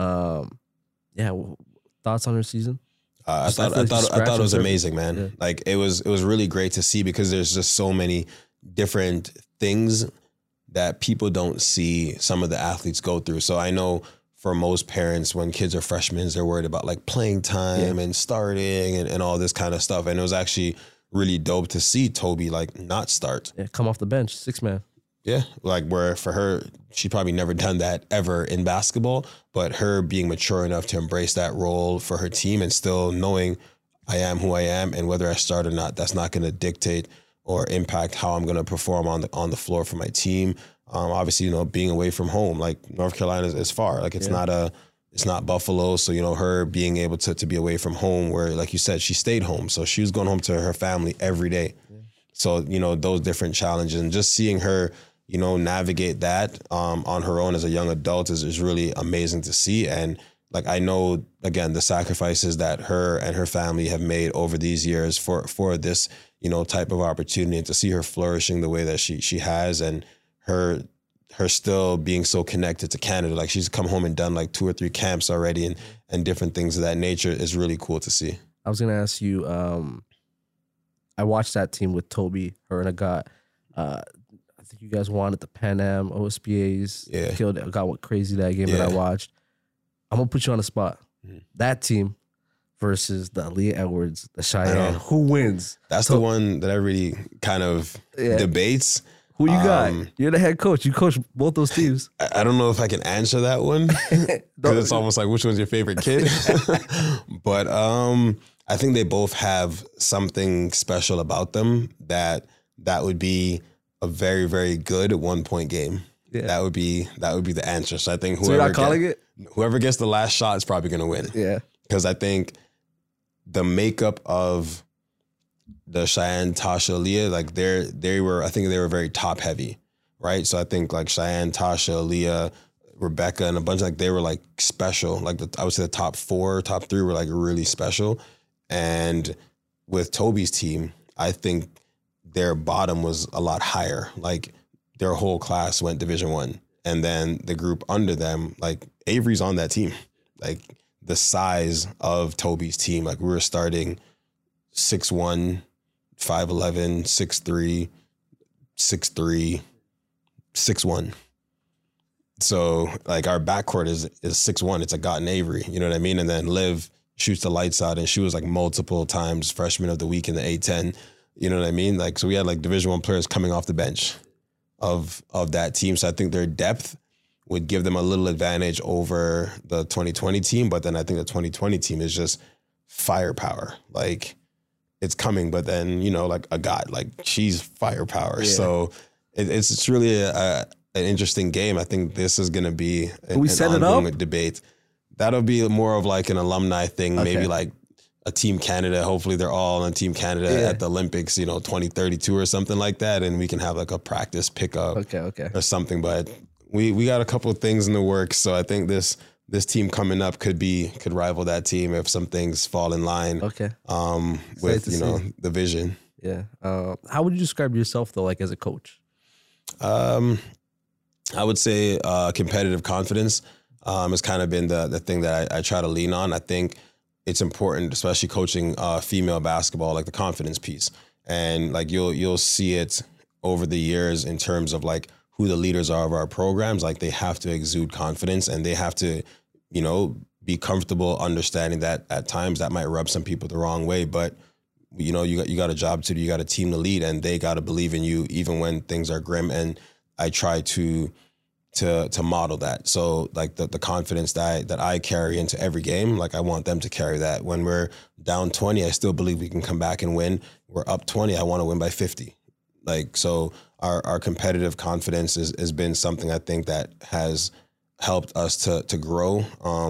Thoughts on her season? I thought it was amazing, man. Yeah. Like it was really great to see, because there's just so many different things that people don't see some of the athletes go through. So I know for most parents, when kids are freshmen, they're worried about like playing time and starting and all this kind of stuff. And it was actually really dope to see Toby like not start. Yeah, come off the bench, 6-man. Yeah, like where for her, she probably never done that ever in basketball, but her being mature enough to embrace that role for her team and still knowing I am who I am, and whether I start or not, that's not going to dictate or impact how I'm going to perform on the floor for my team. Obviously, being away from home, like North Carolina is far. Like it's not Buffalo. So, her being able to be away from home, where, like you said, she stayed home. So she was going home to her family every day. Yeah. So, those different challenges, and just seeing her, navigate that on her own as a young adult is really amazing to see. And like, I know, again, the sacrifices that her and her family have made over these years for this, type of opportunity, and to see her flourishing the way that she has, and her still being so connected to Canada. Like she's come home and done like 2 or 3 camps already and different things of that nature is really cool to see. I was going to ask you, I watched that team with Toby, her and Agat. I think you guys won at the Pan Am, OSBAs. Yeah. Killed it. Got crazy that game that I watched. I'm going to put you on the spot. Mm-hmm. That team versus the Aaliyah Edwards, the Cheyenne. Who wins? That's the one that everybody kind of debates. Who you got? You're the head coach. You coach both those teams. I don't know if I can answer that one, because it's almost like, which one's your favorite kid? But I think they both have something special about them that would be a very, very good 1-point game. Yeah. That would be the answer. So I think whoever gets the last shot is probably going to win. Yeah. Because I think the makeup of the Cheyenne, Tasha, Aaliyah, like they were very top heavy, right? So I think like Cheyenne, Tasha, Leah, Rebecca, and a bunch like they were like special. Like I would say the top 4, top 3 were like really special. And with Toby's team, I think their bottom was a lot higher. Like their whole class went Division I. And then the group under them, like Avery's on that team. Like the size of Toby's team, like we were starting 6'1", 5'11", 6'3", 6'3", 6'1". So like our backcourt is 6'1". It's a Gott and Avery, you know what I mean? And then Liv shoots the lights out, and she was like multiple times freshman of the week in the A10. You know what I mean? Like, so we had like Division I players coming off the bench of that team. So I think their depth would give them a little advantage over the 2020 team. But then I think the 2020 team is just firepower. Like it's coming, but then, you know, like a God, like she's firepower. Yeah. So it's really an interesting game. I think this is going to be an ongoing debate. That'll be more of like an alumni thing, okay. Maybe like a Team Canada. Hopefully they're all on Team Canada at the Olympics, 2032 or something like that. And we can have like a practice pickup or something. But we got a couple of things in the works. So I think this team coming up could rival that team if some things fall in line. Okay. With, the vision. Yeah. How would you describe yourself though, like as a coach? I would say competitive confidence has kind of been the thing that I try to lean on. I think it's important, especially coaching female basketball, like the confidence piece. And like you'll see it over the years in terms of like who the leaders are of our programs. Like they have to exude confidence, and they have to, be comfortable understanding that at times that might rub some people the wrong way. But you got a job to do, you got a team to lead, and they got to believe in you even when things are grim. And I try to model that. So like the confidence that I carry into every game, like I want them to carry that. When we're down 20, I still believe we can come back and win. We're up 20, I want to win by 50. Like, so our competitive confidence has been something I think that has helped us to grow.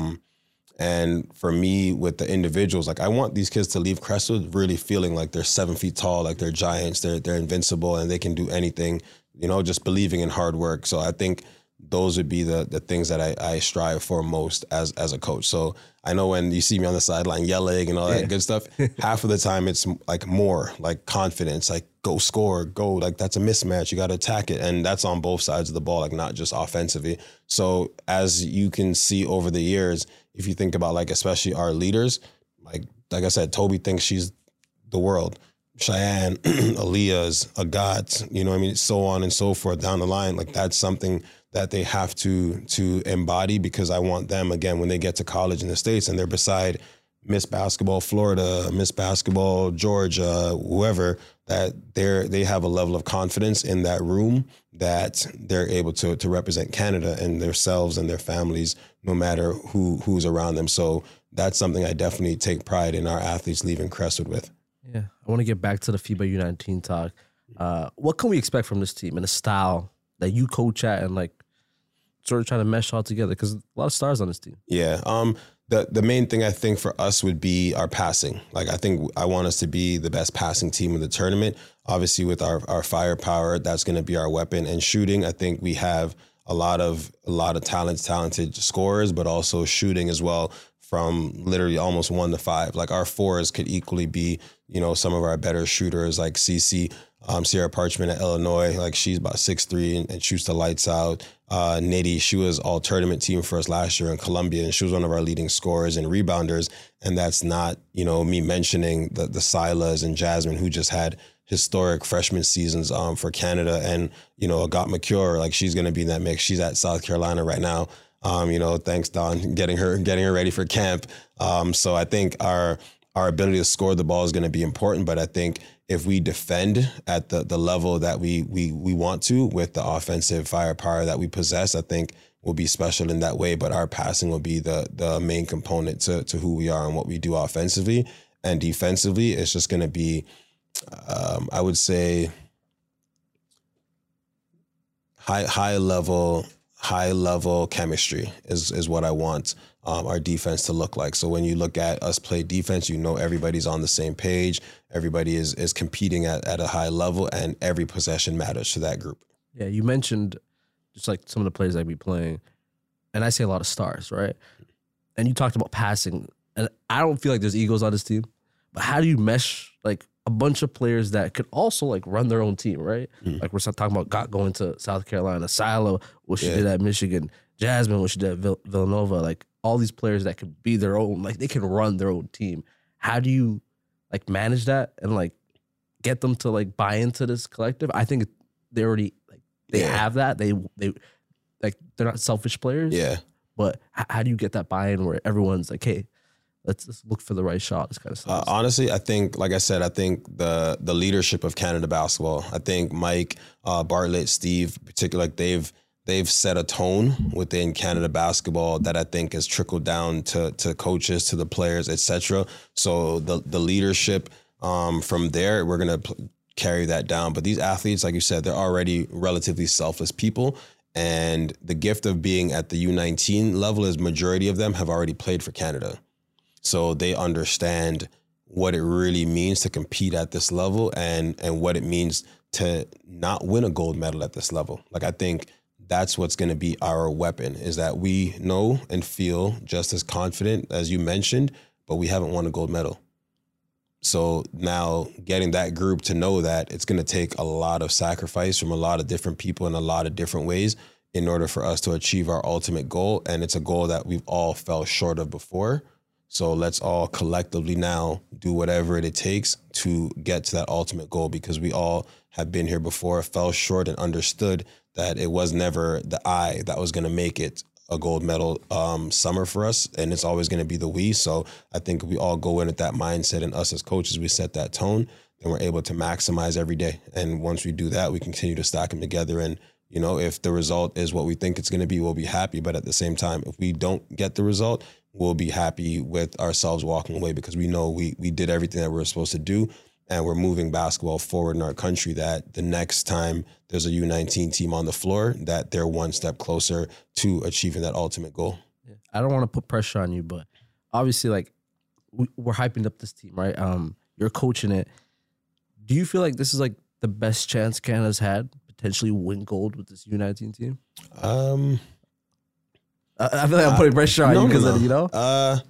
And for me, with the individuals, like I want these kids to leave Crestwood really feeling like they're 7 feet tall, like they're giants, they're invincible, and they can do anything, just believing in hard work. So I think those would be the things that I strive for most as a coach. So I know when you see me on the sideline yelling and all that good stuff, half of the time it's like more like confidence, like go score, go, like that's a mismatch, you got to attack it. And that's on both sides of the ball, like not just offensively. So as you can see over the years, if you think about like, especially our leaders, like I said, Toby thinks she's the world. Cheyenne, Aaliyah's, Agat, so on and so forth down the line. Like that's something that they have to embody, because I want them, again, when they get to college in the States and they're beside Miss Basketball Florida, Miss Basketball Georgia, whoever, that they have a level of confidence in that room that they're able to represent Canada and themselves and their families, no matter who's around them. So that's something I definitely take pride in our athletes leaving Crestwood with. Yeah, I want to get back to the FIBA U19 talk. What can we expect from this team and the style that you coach at, and like sort of trying to mesh all together? Because a lot of stars on this team. Yeah. The main thing I think for us would be our passing. Like I think I want us to be the best passing team in the tournament. Obviously with our firepower, that's going to be our weapon. And shooting, I think we have a lot of talented scorers, but also shooting as well, from literally almost 1 to 5. Like our fours could equally be, some of our better shooters, like CC, Sierra Parchment at Illinois. Like she's about 6'3" and shoots the lights out. Nitty, she was all tournament team for us last year in Columbia, and she was one of our leading scorers and rebounders. And that's not, me mentioning the Silas and Jasmine, who just had historic freshman seasons for Canada. And, Agat McCure, like she's going to be in that mix. She's at South Carolina right now. Thanks, Don, getting her ready for camp. So I think our ability to score the ball is going to be important, but I think if we defend at the level that we want to, with the offensive firepower that we possess, I think we'll be special in that way. But our passing will be the main component to who we are and what we do offensively. And defensively, it's just going to be, I would say, high level chemistry is what I want our defense to look like. So when you look at us play defense, everybody's on the same page. Everybody is competing at a high level, and every possession matters to that group. Yeah, you mentioned just like some of the players that be playing, and I say a lot of stars, right? And you talked about passing, and I don't feel like there's egos on this team, but how do you mesh like a bunch of players that could also like run their own team, right? Like we're talking about Got going to South Carolina, Silo, what she did at Michigan, Jasmine, what she did at Villanova, like all these players that could be their own, like they can run their own team. How do you like manage that and like get them to like buy into this collective? I think they already like they have that. They like they're not selfish players. Yeah. But how do you get that buy-in where everyone's like, hey, let's look for the right shot, this kind of stuff? Honestly, I think, like I said, I think the leadership of Canada basketball, I think Mike, Bartlett, Steve, particularly, like they've set a tone within Canada basketball that I think has trickled down to coaches, to the players, etc. So the leadership from there, we're gonna carry that down. But these athletes, like you said, they're already relatively selfless people. And the gift of being at the U19 level is majority of them have already played for Canada. So they understand what it really means to compete at this level and what it means to not win a gold medal at this level. Like, I think that's what's going to be our weapon, is that we know and feel just as confident as you mentioned, but we haven't won a gold medal. So now getting that group to know that it's going to take a lot of sacrifice from a lot of different people in a lot of different ways in order for us to achieve our ultimate goal. And it's a goal that we've all fell short of before. So let's all collectively now do whatever it takes to get to that ultimate goal, because we all have been here before, fell short, and understood that it was never the I that was going to make it a gold medal summer for us, and it's always going to be the we. So I think we all go in with that mindset, and us as coaches, we set that tone, and we're able to maximize every day. And once we do that, we continue to stack them together. And, you know, if the result is what we think it's going to be, we'll be happy. But at the same time, if we don't get the result, we'll be happy with ourselves walking away, because we know we did everything that we were supposed to do. And we're moving basketball forward in our country, that the next time there's a U19 team on the floor, that they're one step closer to achieving that ultimate goal. Yeah. I don't want to put pressure on you, but obviously, like, we're hyping up this team, right? You're coaching it. Do you feel like this is like the best chance Canada's had potentially win gold with this U19 team? I feel like I'm putting pressure on you because you know.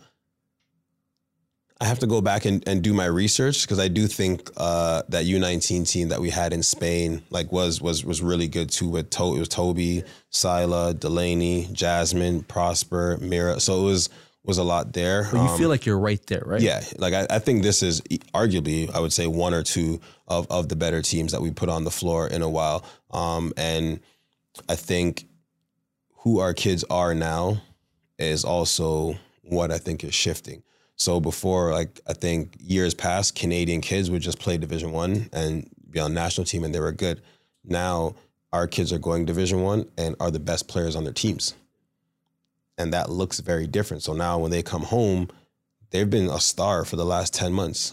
I have to go back and do my research, because I do think that U19 team that we had in Spain like was really good too. With it was Toby, Sila, Delaney, Jasmine, Prosper, Mira. So it was a lot there. But you feel like you're right there, right? Yeah, like I think this is arguably, I would say, one or two of the better teams that we put on the floor in a while. And I think who our kids are now is also what I think is shifting. So before, like, I think years past, Canadian kids would just play Division I and be on national team, and they were good. Now our kids are going Division I and are the best players on their teams. And that looks very different. So now when they come home, they've been a star for the last 10 months.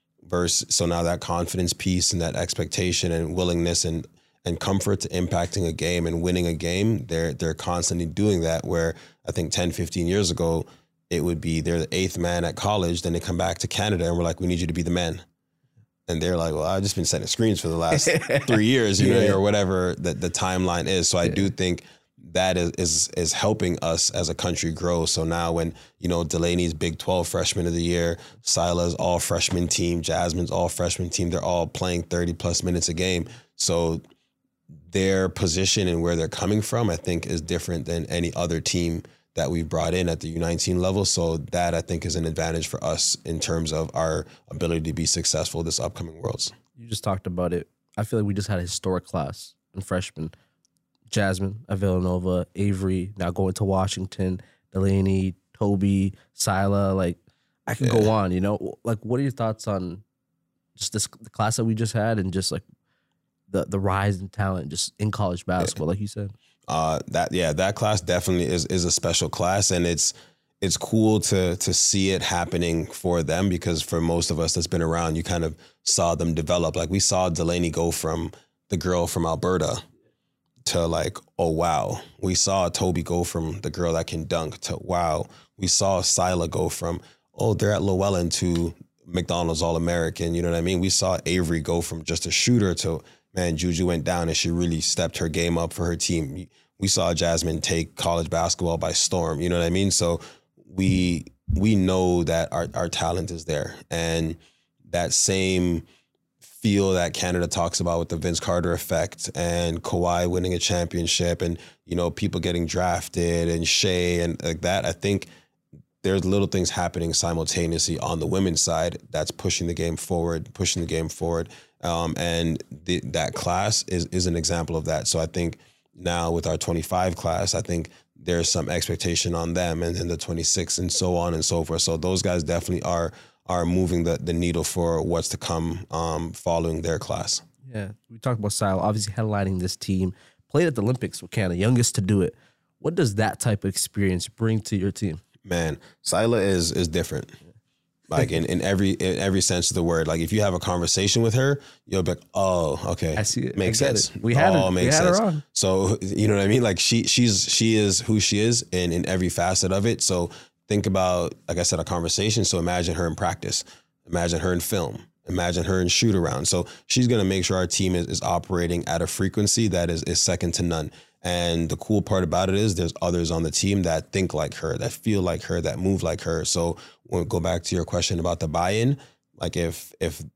So now that confidence piece and that expectation and willingness and comfort to impacting a game and winning a game, they're constantly doing that, where I think 10, 15 years ago, it would be they're the eighth man at college, then they come back to Canada and we're like, we need you to be the man. And they're like, well, I've just been setting screens for the last 3 years, you know, or whatever the timeline is. So I do think that is helping us as a country grow. So now when, you know, Delaney's Big 12 freshman of the year, Sila's all freshman team, Jasmine's all freshman team, they're all playing 30 plus minutes a game. So their position and where they're coming from, I think, is different than any other team that we've brought in at the U19 level. So that, I think, is an advantage for us in terms of our ability to be successful this upcoming Worlds. You just talked about it. I feel like we just had a historic class in freshmen. Jasmine at Villanova, Avery now going to Washington, Delaney, Toby, Sila. Like, I can go on, you know? Like, what are your thoughts on just the class that we just had, and just like the rise in talent just in college basketball, like you said? That class definitely is a special class, and it's cool to see it happening for them, because for most of us that's been around, you kind of saw them develop. Like, we saw Delaney go from the girl from Alberta to like, oh wow. We saw Toby go from the girl that can dunk to wow. We saw Sila go from, oh, they're at Llewellyn to McDonald's All-American, you know what I mean? We saw Avery go from just a shooter to man, Juju went down and she really stepped her game up for her team. We saw Jasmine take college basketball by storm. You know what I mean? So we know that our talent is there. And that same feel that Canada talks about with the Vince Carter effect and Kawhi winning a championship and, people getting drafted and Shea and like that, I think there's little things happening simultaneously on the women's side that's pushing the game forward. And that class is an example of that. So I think now with our 25 class, I think there's some expectation on them and then the 26 and so on and so forth. So those guys definitely are moving the needle for what's to come following their class. Yeah, we talked about Sila, obviously headlining this team, played at the Olympics with Canada, youngest to do it. What does that type of experience bring to your team? Man, Sila is different. Like in every sense of the word. Like if you have a conversation with her, you'll be like, oh, okay. I see it. Makes sense. We had her on. So you know what I mean? Like she is who she is in every facet of it. So think about, like I said, a conversation. So imagine her in practice. Imagine her in film. Imagine her in shoot around. So she's gonna make sure our team is operating at a frequency that is second to none. And the cool part about it is there's others on the team that think like her, that feel like her, that move like her. So we'll go back to your question about the buy-in. Like if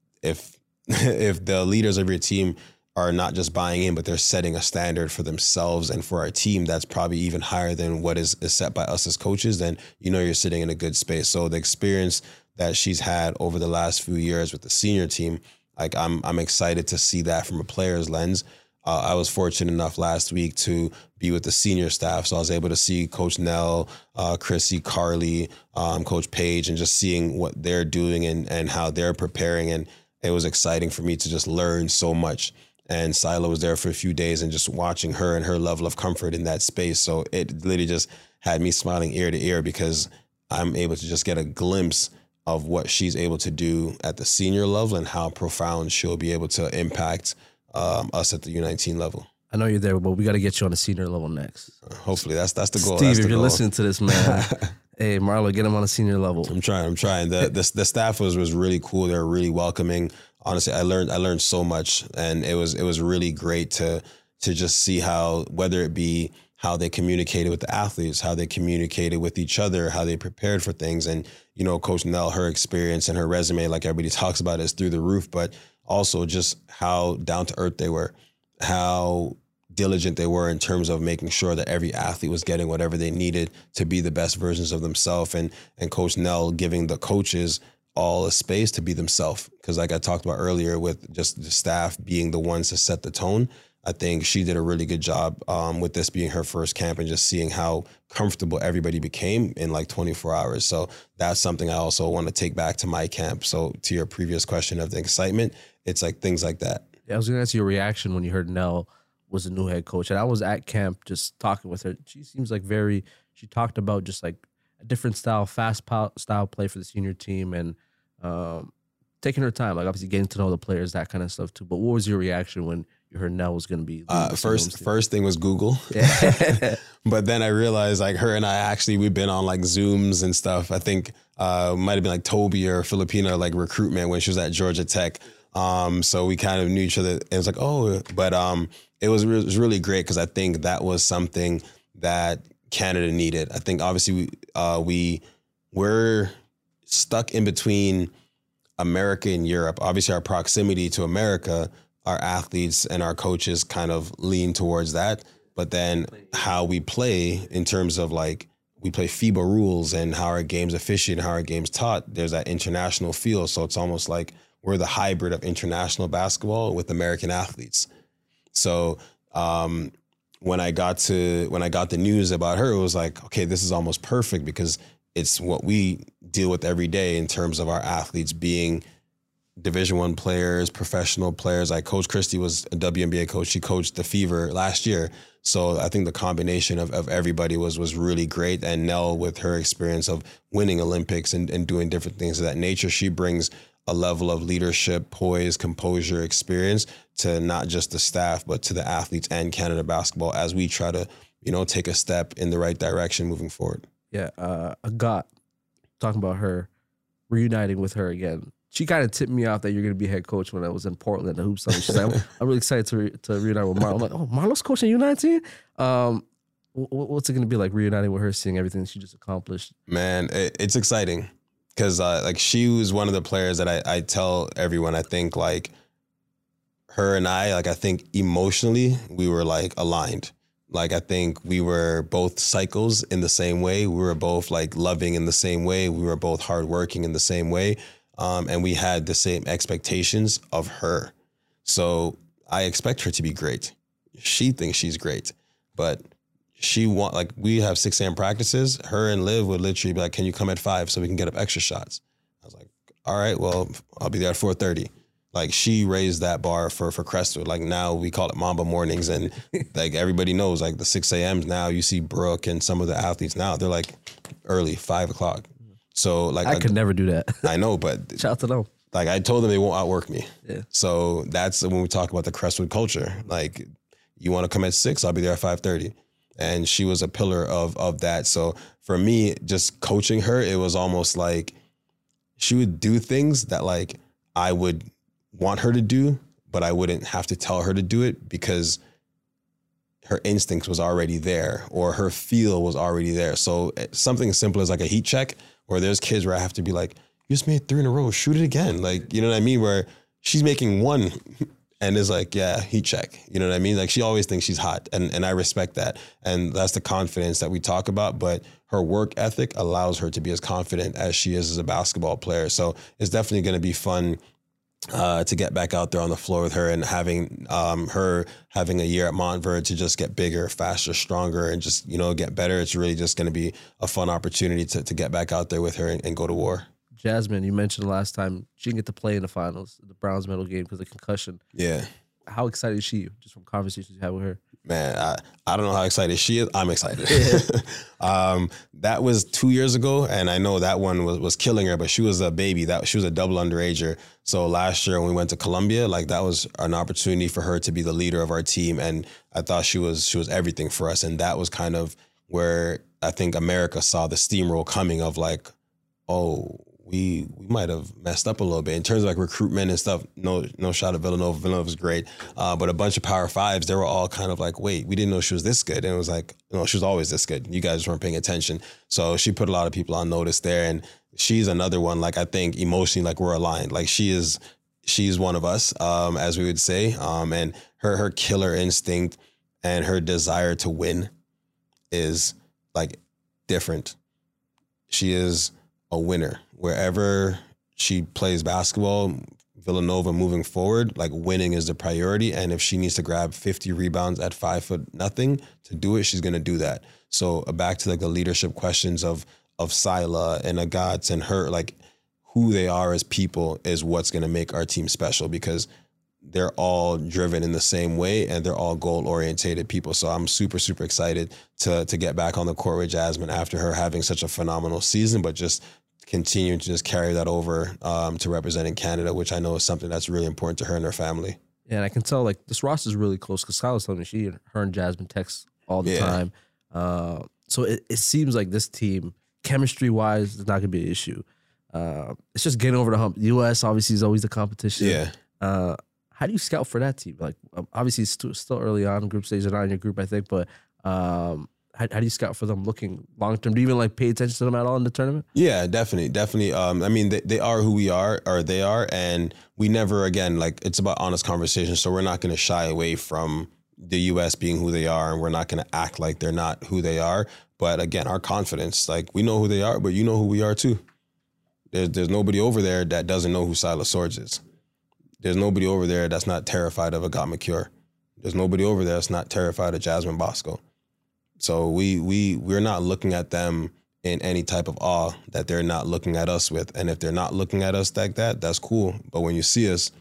the leaders of your team are not just buying in, but they're setting a standard for themselves and for our team that's probably even higher than what is set by us as coaches, then you're sitting in a good space. So the experience that she's had over the last few years with the senior team, like I'm excited to see that from a player's lens. I was fortunate enough last week to be with the senior staff. So I was able to see Coach Nell, Chrissy, Carly, Coach Page, and just seeing what they're doing and how they're preparing. And it was exciting for me to just learn so much. And Sila was there for a few days and just watching her and her level of comfort in that space. So it literally just had me smiling ear to ear because I'm able to just get a glimpse of what she's able to do at the senior level and how profound she'll be able to impact us at the U19 level. I know you're there, but we got to get you on the senior level next. Hopefully, that's the goal. Steve, if you're listening to this, man, hey, Marlo, get him on a senior level. I'm trying. The staff was really cool. They were really welcoming. Honestly, I learned so much, and it was really great to just see how, whether it be how they communicated with the athletes, how they communicated with each other, how they prepared for things, and Coach Nell, her experience and her resume, like everybody talks about, is through the roof, but also just how down to earth they were, how diligent they were in terms of making sure that every athlete was getting whatever they needed to be the best versions of themselves, and Coach Nell giving the coaches all a space to be themselves. Because like I talked about earlier with just the staff being the ones to set the tone, I think she did a really good job with this being her first camp and just seeing how comfortable everybody became in like 24 hours. So that's something I also want to take back to my camp. So to your previous question of the excitement, it's like things like that. Yeah, I was going to ask your reaction when you heard Nell was the new head coach. And I was at camp just talking with her. She seems like she talked about just like a different style, style play for the senior team and taking her time, like obviously getting to know the players, that kind of stuff too. But what was your reaction when you heard Nell was going to be? First thing was Google. Yeah. But then I realized like her and I we've been on like Zooms and stuff. I think might have been like Toby or Filipina like recruitment when she was at Georgia Tech. So we kind of knew each other. It was like, but it was really great because I think that was something that Canada needed. I think obviously we're stuck in between America and Europe. Obviously our proximity to America, our athletes and our coaches kind of lean towards that. But then how we play in terms of like, we play FIBA rules and how our game's officiated and how our game's taught, there's that international feel. So it's almost like we're the hybrid of international basketball with American athletes. So when I got the news about her, it was like, okay, this is almost perfect because it's what we deal with every day in terms of our athletes being Division I players, professional players. Like Coach Christie was a WNBA coach. She coached the Fever last year. So I think the combination of everybody was really great. And Nell, with her experience of winning Olympics and doing different things of that nature, she brings a level of leadership, poise, composure, experience to not just the staff, but to the athletes and Canada basketball as we try to, take a step in the right direction moving forward. Yeah, Agat, talking about her, reuniting with her again. she kind of tipped me off that you're going to be head coach when I was in Portland, the Hoop Summit. She's like, I'm really excited to reunite with Marlo. I'm like, oh, Marlo's coaching U19? What's it going to be like reuniting with her, seeing everything she just accomplished? Man, it's exciting because like she was one of the players that I tell everyone, I think like her and I think emotionally we were like aligned. Like I think we were both cycles in the same way. We were both like loving in the same way. We were both hardworking in the same way. And we had the same expectations of her. So I expect her to be great. She thinks she's great, but we have 6 a.m. practices. Her and Liv would literally be like, can you come at 5 so we can get up extra shots? I was like, all right, well, I'll be there at 4:30. Like she raised that bar for Crestwood. Like now we call it Mamba Mornings, and like everybody knows like the 6 a.m.s now. You see Brooke and some of the athletes now, they're like early 5 o'clock. So like I could never do that. I know, but shout out to them. Like I told them they won't outwork me. Yeah. So that's when we talk about the Crestwood culture. Like you want to come at 6, I'll be there at 5:30. And she was a pillar of that. So for me, just coaching her, it was almost like she would do things that like I would want her to do, but I wouldn't have to tell her to do it because her instinct was already there or her feel was already there. So something as simple as like a heat check, where there's kids where I have to be like, you just made 3 in a row, shoot it again. Like, you know what I mean? Where she's making 1 and is like, yeah, heat check. You know what I mean? Like she always thinks she's hot and I respect that. And that's the confidence that we talk about, but her work ethic allows her to be as confident as she is as a basketball player. So it's definitely going to be fun to get back out there on the floor with her and having her having a year at Montverde to just get bigger, faster, stronger, and just, you know, get better. It's really just going to be a fun opportunity to get back out there with her and go to war. Jasmine, you mentioned last time she didn't get to play in the finals, the Browns medal game because of concussion. Yeah. How excited is she, just from conversations you had with her? Man, I don't know how excited she is. I'm excited. That was 2 years ago, and I know that one was killing her, but she was a baby. She was a double underager. So last year when we went to Colombia, like that was an opportunity for her to be the leader of our team, and I thought she was everything for us. And that was kind of where I think America saw the steamroll coming of like, oh, we might have messed up a little bit in terms of like recruitment and stuff. No shot at Villanova. Villanova's great. But a bunch of Power Fives, they were all kind of like, wait, we didn't know she was this good. And it was like, no, she was always this good. You guys weren't paying attention. So she put a lot of people on notice there. And she's another one, like I think emotionally, like we're aligned. Like she's one of us, as we would say. And her killer instinct and her desire to win is like different. She is a winner. Wherever she plays basketball, Villanova moving forward, like winning is the priority. And if she needs to grab 50 rebounds at 5'0" to do it, she's going to do that. So back to like the leadership questions of Sila and Agats and her, like who they are as people is what's going to make our team special, because they're all driven in the same way and they're all goal-orientated people. So I'm super, super excited to get back on the court with Jasmine after her having such a phenomenal season, but just continue to just carry that over to representing Canada, which I know is something that's really important to her and her family. Yeah, and I can tell like this roster is really close because Skylar was telling me her and Jasmine text all the time. So it seems like this team, chemistry-wise, is not going to be an issue. It's just getting over the hump. The U.S. obviously is always the competition. Yeah. How do you scout for that team? Like, obviously, it's still early on in group stage. They're not in your group, I think, but how do you scout for them looking long term? Do you even like pay attention to them at all in the tournament? Yeah, definitely. I mean, they are who we are, or they are, and we never, again, like it's about honest conversation. So we're not going to shy away from the U.S. being who they are, and we're not going to act like they're not who they are. But again, our confidence, like we know who they are, but you know who we are too. There's nobody over there that doesn't know who Silas Swords is. There's nobody over there that's not terrified of Agat McCure. There's nobody over there that's not terrified of Jasmine Bosco. So we're not looking at them in any type of awe that they're not looking at us with. And if they're not looking at us like that, that's cool. But when you see us,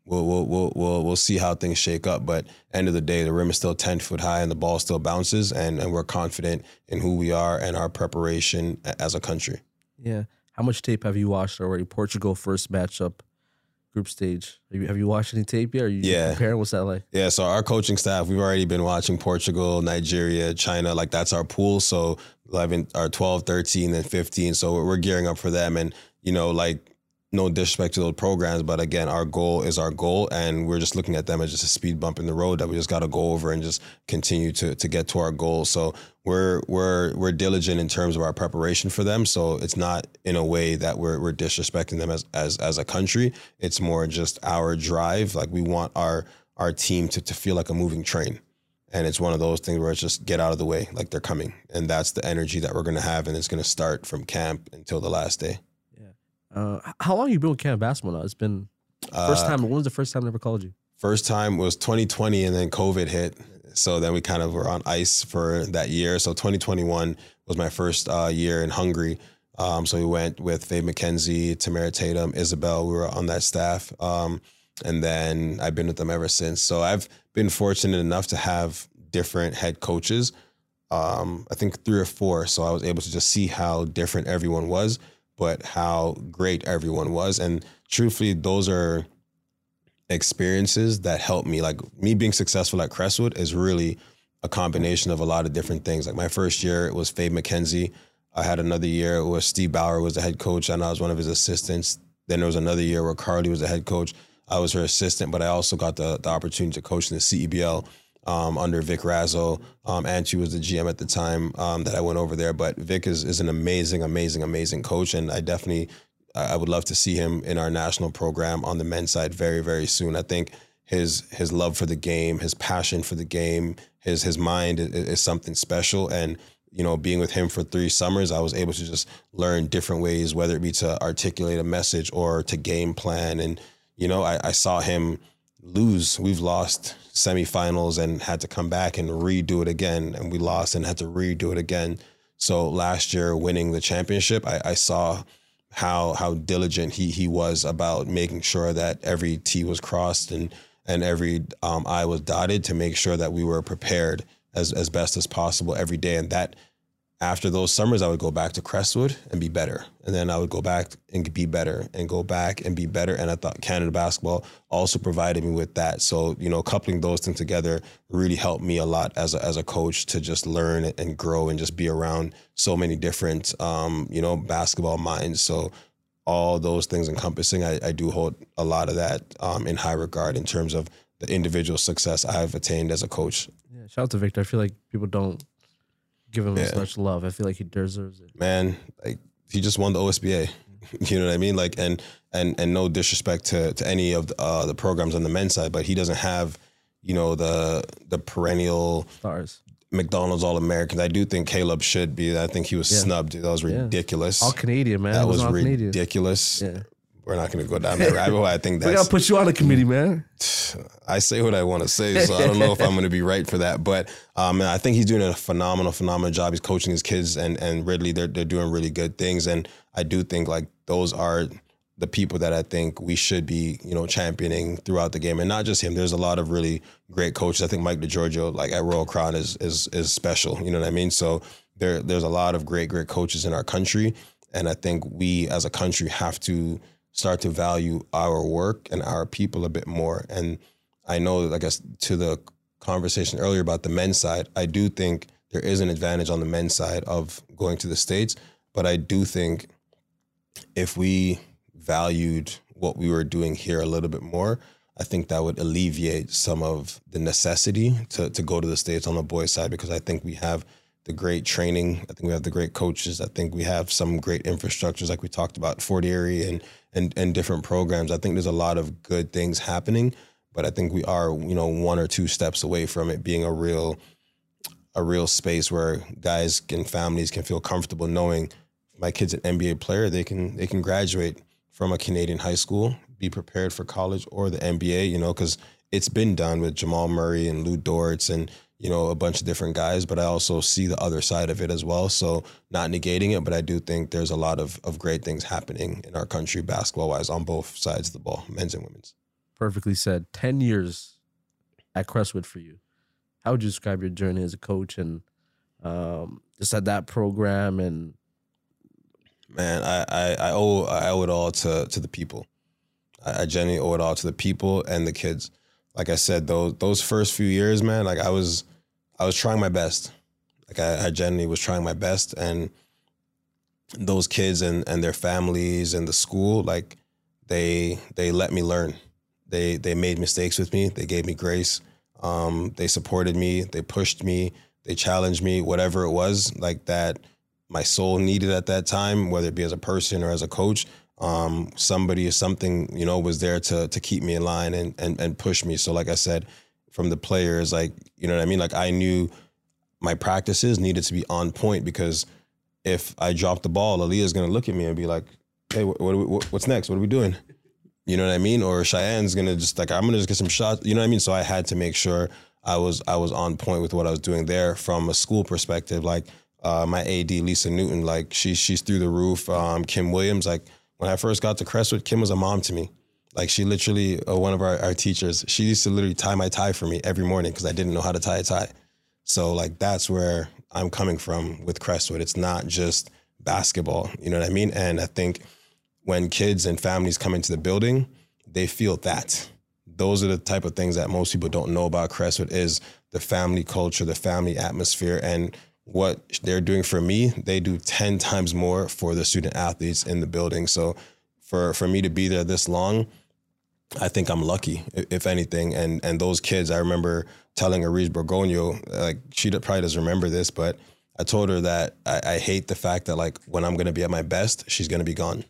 we'll see how things shake up. But end of the day, the rim is still 10 foot high and the ball still bounces, and we're confident in who we are and our preparation as a country. Yeah. How much tape have you watched already? Portugal first matchup, group stage. Have you watched any tape yet? Are you comparing? What's that like? Yeah, so our coaching staff, we've already been watching Portugal, Nigeria, China. Like that's our pool. So 11, or 12, 13, and 15. So we're gearing up for them. And, you know, like no disrespect to those programs, but again, our goal is our goal, and we're just looking at them as just a speed bump in the road that we just got to go over and just continue to get to our goal. So we're diligent in terms of our preparation for them. So it's not in a way that we're disrespecting them as a country. It's more just our drive. Like, we want our team to feel like a moving train. And it's one of those things where it's just get out of the way, like they're coming. And that's the energy that we're going to have, and it's going to start from camp until the last day. How long have you been with Canada basketball now? It's been first time. When was the first time they ever called you? First time was 2020, and then COVID hit. So then we kind of were on ice for that year. So 2021 was my first year in Hungary. So we went with Faye McKenzie, Tamara Tatum, Isabel. We were on that staff. And then I've been with them ever since. So I've been fortunate enough to have different head coaches. I think 3 or 4. So I was able to just see how different everyone was, but how great everyone was. And truthfully, those are experiences that helped me. Like, me being successful at Crestwood is really a combination of a lot of different things. Like, my first year, it was Faye McKenzie. I had another year, it was Steve Bauer was the head coach, and I was one of his assistants. Then there was another year where Carly was the head coach. I was her assistant, but I also got the opportunity to coach in the CEBL under Vic Razzo. Angie was the GM at the time that I went over there. But Vic is an amazing, amazing, amazing coach. And I would love to see him in our national program on the men's side very, very soon. I think his love for the game, his passion for the game, his mind is something special. And, you know, being with him for 3 summers, I was able to just learn different ways, whether it be to articulate a message or to game plan. And, you know, I saw him lose. We've lost semifinals and had to come back and redo it again. And we lost and had to redo it again. So last year, winning the championship, I saw how diligent he was about making sure that every T was crossed and every I was dotted to make sure that we were prepared as best as possible every day. And that after those summers, I would go back to Crestwood and be better. And then I would go back and be better and go back and be better. And I thought Canada basketball also provided me with that. So, you know, coupling those things together really helped me a lot as a coach to just learn and grow and just be around so many different, you know, basketball minds. So all those things encompassing, I do hold a lot of that in high regard in terms of the individual success I've attained as a coach. Yeah, shout out to Victor. I feel like people don't give him as much love. I feel like he deserves it. Man, like, he just won the OSBA. You know what I mean? Like, and no disrespect to any of the programs on the men's side, but he doesn't have, you know, the perennial stars, McDonald's All-Americans. I do think Caleb should be. I think he was snubbed. That was ridiculous. All Canadian, man. That was ridiculous. Yeah. We're not going to go down that rabbit hole. I think we got to put you on the committee, man. I say what I want to say, so I don't know if I'm going to be right for that. But I think he's doing a phenomenal job. He's coaching his kids and Ridley. They're doing really good things. And I do think, like, those are the people that I think we should be, you know, championing throughout the game. And not just him. There's a lot of really great coaches. I think Mike DeGiorgio, like, at Royal Crown is special. You know what I mean? So there's a lot of great coaches in our country. And I think we as a country have to start to value our work and our people a bit more. And I know, I guess, to the conversation earlier about the men's side, I do think there is an advantage on the men's side of going to the States. But I do think if we valued what we were doing here a little bit more, I think that would alleviate some of the necessity to go to the States on the boys' side, because I think we have the great training. I think we have the great coaches. I think we have some great infrastructures, like we talked about, Fort Erie and different programs. I think there's a lot of good things happening, but I think we are, you know, 1 or 2 steps away from it being a real space where guys and families can feel comfortable knowing my kid's an NBA player. They can graduate from a Canadian high school, be prepared for college or the NBA, you know, because it's been done with Jamal Murray and Lou Dortz and, you know, a bunch of different guys, but I also see the other side of it as well. So not negating it, but I do think there's a lot of great things happening in our country basketball-wise on both sides of the ball, men's and women's. Perfectly said. 10 years at Crestwood for you. How would you describe your journey as a coach and just at that program? And man, I owe it all to the people. I genuinely owe it all to the people and the kids. Like I said, those first few years, man, like I was trying my best. Like I genuinely was trying my best, and those kids and their families and the school, like they let me learn. They made mistakes with me. They gave me grace. They supported me. They pushed me. They challenged me, whatever it was like that my soul needed at that time, whether it be as a person or as a coach. Somebody or something, you know, was there to keep me in line and push me. So like I said, from the players, like, you know what I mean? Like I knew my practices needed to be on point, because if I dropped the ball, Aaliyah's going to look at me and be like, hey, what's next? What are we doing? You know what I mean? Or Cheyenne's going to just like, I'm going to just get some shots. You know what I mean? So I had to make sure I was on point with what I was doing there from a school perspective. Like my AD, Lisa Newton, like she's through the roof. Kim Williams, like when I first got to Crestwood, Kim was a mom to me. Like she literally, one of our teachers, she used to literally tie my tie for me every morning because I didn't know how to tie a tie. So like that's where I'm coming from with Crestwood. It's not just basketball, you know what I mean? And I think when kids and families come into the building, they feel that. Those are the type of things that most people don't know about Crestwood, is the family culture, the family atmosphere, and what they're doing for me, they do 10 times more for the student athletes in the building. So for me to be there this long, I think I'm lucky, if anything. And those kids, I remember telling Arise Borgonio, like she probably doesn't remember this, but I told her that I hate the fact that like when I'm going to be at my best, she's going to be gone.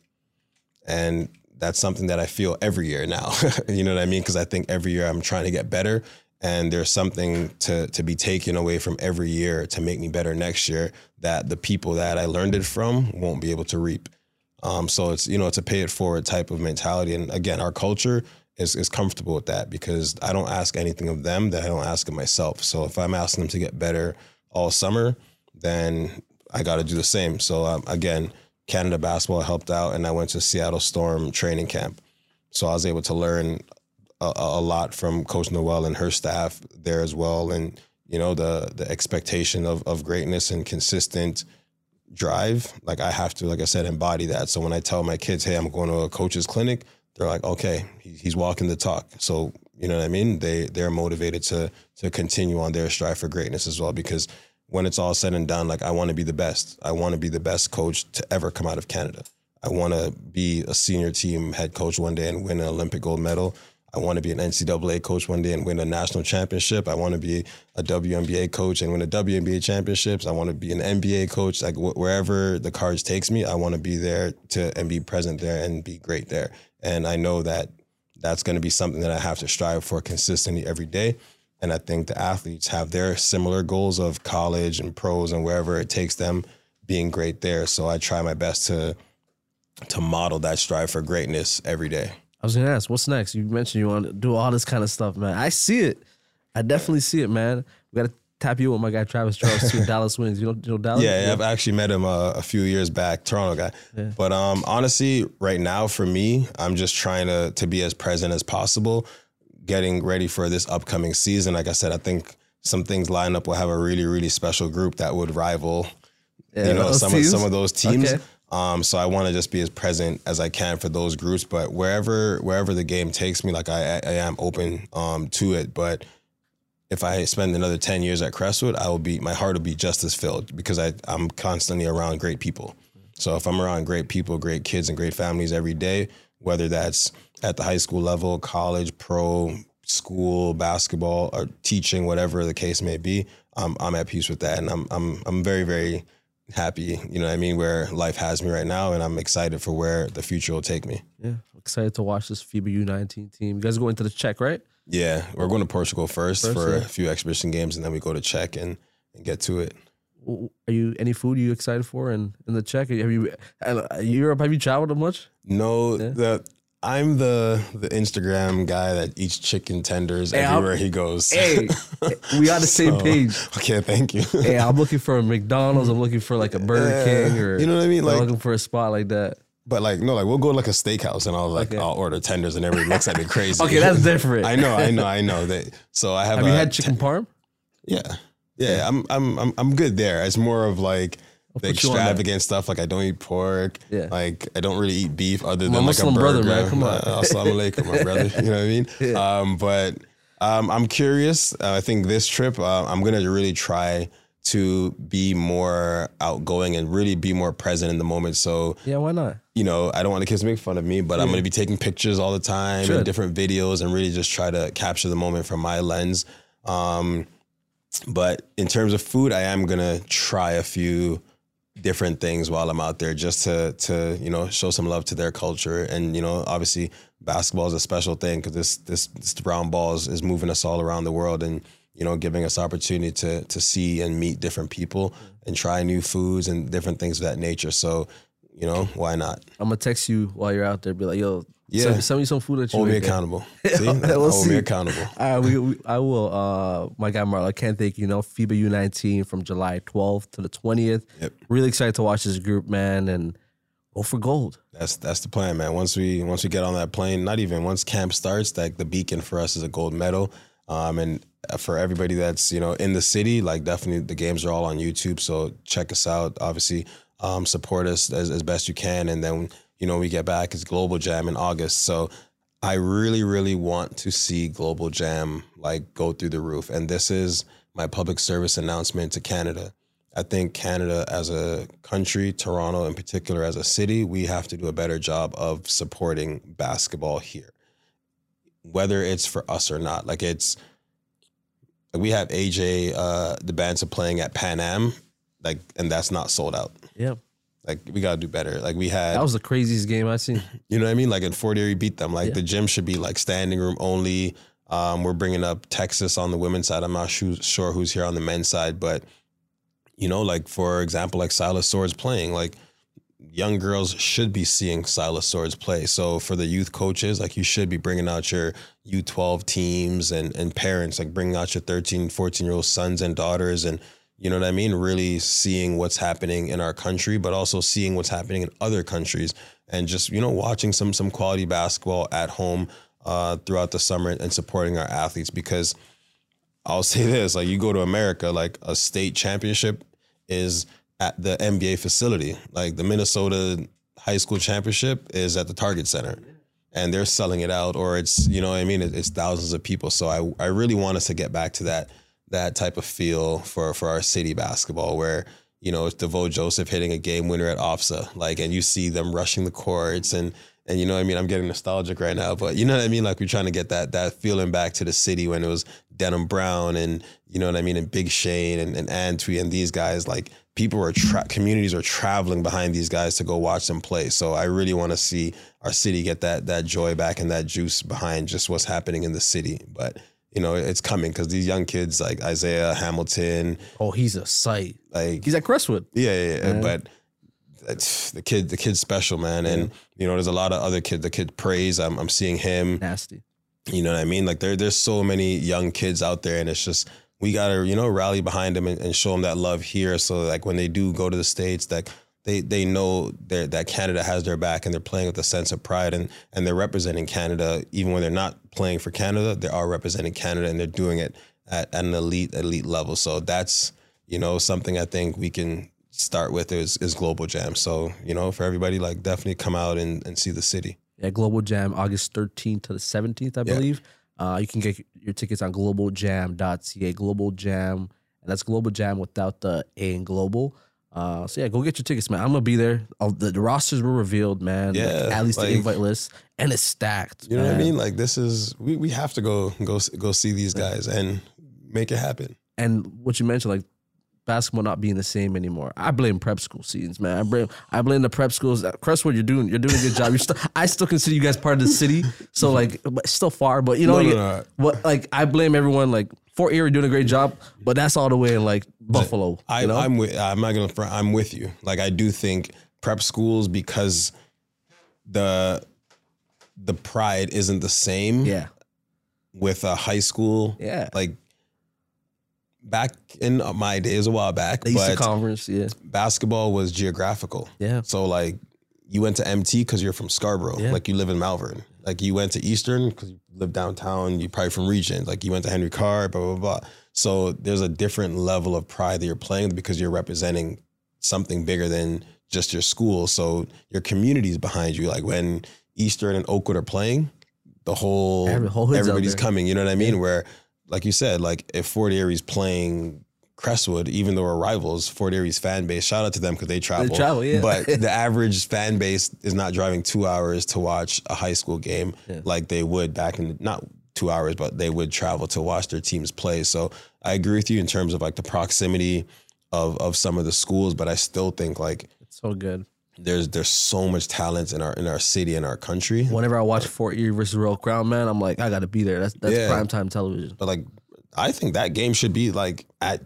And that's something that I feel every year now. You know what I mean? Because I think every year I'm trying to get better, and there's something to be taken away from every year to make me better next year that the people that I learned it from won't be able to reap. So it's, you know, it's a pay it forward type of mentality. And again, our culture is comfortable with that, because I don't ask anything of them that I don't ask of myself. So if I'm asking them to get better all summer, then I got to do the same. So again, Canada Basketball helped out, and I went to Seattle Storm training camp. So I was able to learn a lot from Coach Noel and her staff there as well. And, you know, the expectation of greatness and consistent drive, like I have to, like I said, embody that. So when I tell my kids, hey, I'm going to a coach's clinic, they're like, okay, he's walking the talk. So, you know what I mean? They're motivated to continue on their strive for greatness as well, because when it's all said and done, like I want to be the best. I want to be the best coach to ever come out of Canada. I want to be a senior team head coach one day and win an Olympic gold medal. I want to be an NCAA coach one day and win a national championship. I want to be a WNBA coach and win a WNBA championships. I want to be an NBA coach. Like wherever the cards takes me, I want to be there and be present there and be great there. And I know that that's going to be something that I have to strive for consistently every day. And I think the athletes have their similar goals of college and pros and wherever it takes them being great there. So I try my best to model that strive for greatness every day. I was going to ask, what's next? You mentioned you want to do all this kind of stuff, man. I see it. I definitely see it, man. We got to tap you with my guy Travis Charles too, Dallas Wings. You know Dallas? Yeah, I've actually met him a few years back, Toronto guy. Yeah. But honestly, right now for me, I'm just trying to be as present as possible, getting ready for this upcoming season. Like I said, I think some things line up. We'll have a really, really special group that would rival, some of those teams. Okay. So I want to just be as present as I can for those groups. But wherever the game takes me, like I am open to it. But if I spend another 10 years at Crestwood, my heart will be just as filled, because I'm constantly around great people. So if I'm around great people, great kids, and great families every day, whether that's at the high school level, college, pro, school, basketball, or teaching, whatever the case may be, I'm at peace with that, and I'm very, very happy, you know what I mean, where life has me right now, and I'm excited for where the future will take me. Yeah, excited to watch this FIBA U19 team. You guys are going to the Czech, right? Yeah, we're going to Portugal first for a few exhibition games, and then we go to Czech and get to it. Any food you excited for in the Czech? Have you Europe? Have you traveled much? No, yeah. I'm the Instagram guy that eats chicken tenders everywhere he goes. Hey, we on the same page. Okay, thank you. Hey, I'm looking for a McDonald's. I'm looking for like a Burger King, or you know what I mean. Like I'm looking for a spot like that. But we'll go to like a steakhouse, and I'll order tenders, and everybody looks at me crazy. Okay, that's different. I know. So I have you had chicken parm? Yeah. I'm good there. It's more of like the extravagant stuff. Like I don't eat pork. Yeah. Like I don't really eat beef other than like a burger. Brother, man. Come on. Assalamu alaikum, my brother. You know what I mean? Yeah. But I'm curious. I think this trip, I'm gonna really try to be more outgoing and really be more present in the moment. So yeah, why not? You know, I don't want the kids to make fun of me, but I'm going to be taking pictures all the time and different videos and really just try to capture the moment from my lens. But in terms of food, I am going to try a few different things while I'm out there just to you know, show some love to their culture. And, you know, obviously basketball is a special thing because this brown ball is moving us all around the world and, you know, giving us opportunity to see and meet different people and try new foods and different things of that nature. So, you know, why not? I'm going to text you while you're out there, be like, yo, send me some food that you hold me make accountable. See? Hold me accountable. All right, I will. My guy Marlo, I can't thank you. You know, FIBA U19 from July 12th to the 20th. Yep. Really excited to watch this group, man, and go for gold. That's the plan, man. Once we get on that plane, not even once camp starts, like the beacon for us is a gold medal. And for everybody that's, you know, in the city, like definitely the games are all on YouTube. So check us out. Obviously, support us as best you can. And then, you know, we get back, it's Global Jam in August. So I really, really want to see Global Jam like go through the roof. And this is my public service announcement to Canada. I think Canada as a country, Toronto in particular as a city, we have to do a better job of supporting basketball here, whether it's for us or not. Like we have AJ Dybantsa playing at Pan Am, like, and that's not sold out. Yeah. Like, we got to do better. Like, that was the craziest game I've seen. You know what I mean? Like, in Fort Erie beat them. Like, the gym should be, like, standing room only. We're bringing up Texas on the women's side. I'm not sure who's here on the men's side. But, you know, like, for example, like Silas Swords playing, like, young girls should be seeing Silas Swords play. So for the youth coaches, like, you should be bringing out your U12 teams and parents, like, bringing out your 13, 14-year-old sons and daughters and, you know what I mean? Really seeing what's happening in our country, but also seeing what's happening in other countries and just, you know, watching some quality basketball at home throughout the summer and supporting our athletes. Because I'll say this, like, you go to America, like a state championship is at the NBA facility. Like the Minnesota high school championship is at the Target Center and they're selling it out, or it's, you know what I mean? It's thousands of people. So I really want us to get back to that type of feel for our city basketball where, you know, it's DeVoe Joseph hitting a game winner at OFSA, like, and you see them rushing the courts and you know what I mean? I'm getting nostalgic right now, but you know what I mean? Like, we're trying to get that feeling back to the city when it was Denham Brown and, you know what I mean? And Big Shane and Antwi and these guys, like, communities are traveling behind these guys to go watch them play. So I really want to see our city get that joy back and that juice behind just what's happening in the city. But, you know, it's coming because these young kids like Isaiah Hamilton. Oh, he's a sight. Like, he's at Crestwood. Yeah. But the kid's special, man. Yeah. And, you know, there's a lot of other kids. The kid Praise, I'm seeing him. Nasty. You know what I mean? Like, there's so many young kids out there, and it's just, we got to, you know, rally behind them and show them that love here. So, like, when they do go to the States, that they know that Canada has their back and they're playing with a sense of pride and they're representing Canada. Even when they're not playing for Canada, they are representing Canada and they're doing it at an elite level. So that's, you know, something I think we can start with is Global Jam. So, you know, for everybody, like, definitely come out and see the city. Yeah, Global Jam, August 13th to the 17th, I believe. You can get your tickets on globaljam.ca. Global Jam, and that's Global Jam without the A in global. So yeah, go get your tickets, man. I'm gonna be there. The rosters were revealed, man. Yeah, at least the invite list, and it's stacked. You know what I mean? Like, this is we have to go see these guys and make it happen. And what you mentioned, like, basketball not being the same anymore. I blame prep school scenes, man. I blame the prep schools. Crestwood, you're doing a good job. I still consider you guys part of the city. So, like, but still far. But you know, no. What, like, I blame everyone. Like, Fort Erie doing a great job, but that's all the way in, like, Buffalo. I'm not gonna front. I'm with you. Like, I do think prep schools, because the pride isn't the same. Yeah. With a high school. Yeah. Like, back in my days, a while back, the Eastern Conference, basketball was geographical. Yeah. So, like, you went to MT because you're from Scarborough. Yeah. Like, you live in Malvern. Like, you went to Eastern because you live downtown. You're probably from Regent. Like, you went to Henry Carr, blah, blah, blah. So there's a different level of pride that you're playing because you're representing something bigger than just your school. So your community's behind you. Like, when Eastern and Oakwood are playing, everybody's coming. You know what I mean? Yeah. Where, like you said, like, if Fort Erie's playing Crestwood, even though we're rivals, Fort Erie's fan base, shout out to them because they travel. They travel, yeah. But the average fan base is not driving 2 hours to watch a high school game like they would back in, not 2 hours, but they would travel to watch their teams play. So I agree with you in terms of like the proximity of some of the schools, but I still think like it's so good. There's so much talent in our city and our country. Whenever I watch Fort Erie versus Royal Crown, man, I'm like, I got to be there. That's primetime television. But like, I think that game should be like at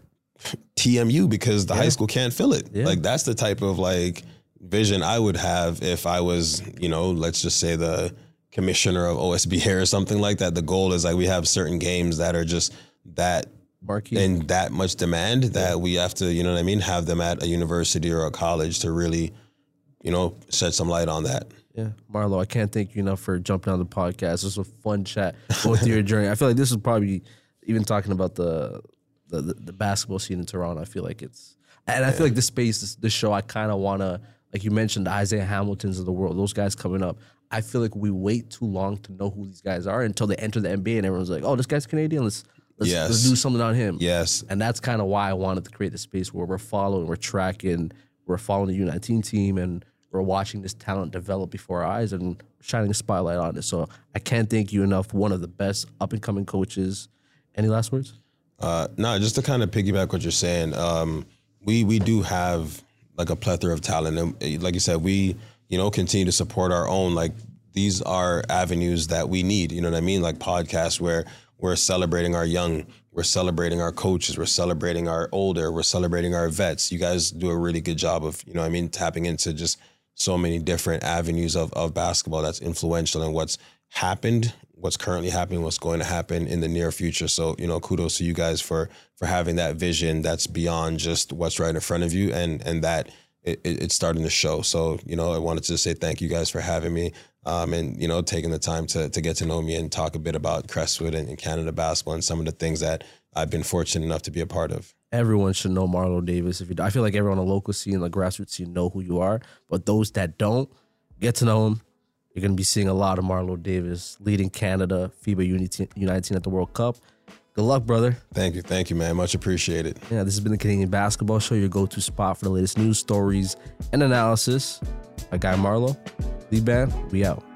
TMU because the high school can't fill it. Yeah. Like that's the type of like vision I would have if I was, you know, let's just say the commissioner of OSBA or something like that. The goal is like we have certain games that are just that marquee and that much demand that we have to, you know what I mean, have them at a university or a college to really, you know, shed some light on that. Yeah, Marlo, I can't thank you enough for jumping on the podcast. This was a fun chat going through your journey. I feel like this is probably even talking about the basketball scene in Toronto. I feel like it's, and I feel like this space, this show, I kind of want to, like you mentioned, the Isaiah Hamiltons of the world, those guys coming up. I feel like we wait too long to know who these guys are until they enter the NBA and everyone's like, oh, this guy's Canadian. Let's do something on him. Yes. And that's kind of why I wanted to create the space where we're following, we're tracking, we're following the U19 team, and we're watching this talent develop before our eyes and shining a spotlight on it. So I can't thank you enough. One of the best up-and-coming coaches. Any last words? No, just to kind of piggyback what you're saying. We do have like a plethora of talent. And like you said, we, you know, continue to support our own. Like these are avenues that we need, you know what I mean? Like podcasts where we're celebrating our young, we're celebrating our coaches, we're celebrating our older, we're celebrating our vets. You guys do a really good job of, you know what I mean, tapping into just so many different avenues of basketball that's influential in what's happened, what's currently happening, what's going to happen in the near future. So, you know, kudos to you guys for having that vision that's beyond just what's right in front of you and that it's starting to show. So, you know, I wanted to say thank you guys for having me and, you know, taking the time to get to know me and talk a bit about Crestwood and Canada basketball and some of the things that I've been fortunate enough to be a part of. Everyone should know Marlo Davis. I feel like everyone on the local scene, the grassroots scene, know who you are. But those that don't, get to know him. You're going to be seeing a lot of Marlo Davis leading Canada, FIBA U19 at the World Cup. Good luck, brother. Thank you, man. Much appreciated. Yeah, this has been the Canadian Basketball Show, your go-to spot for the latest news, stories, and analysis. My guy Marlo, Lee Band, we out.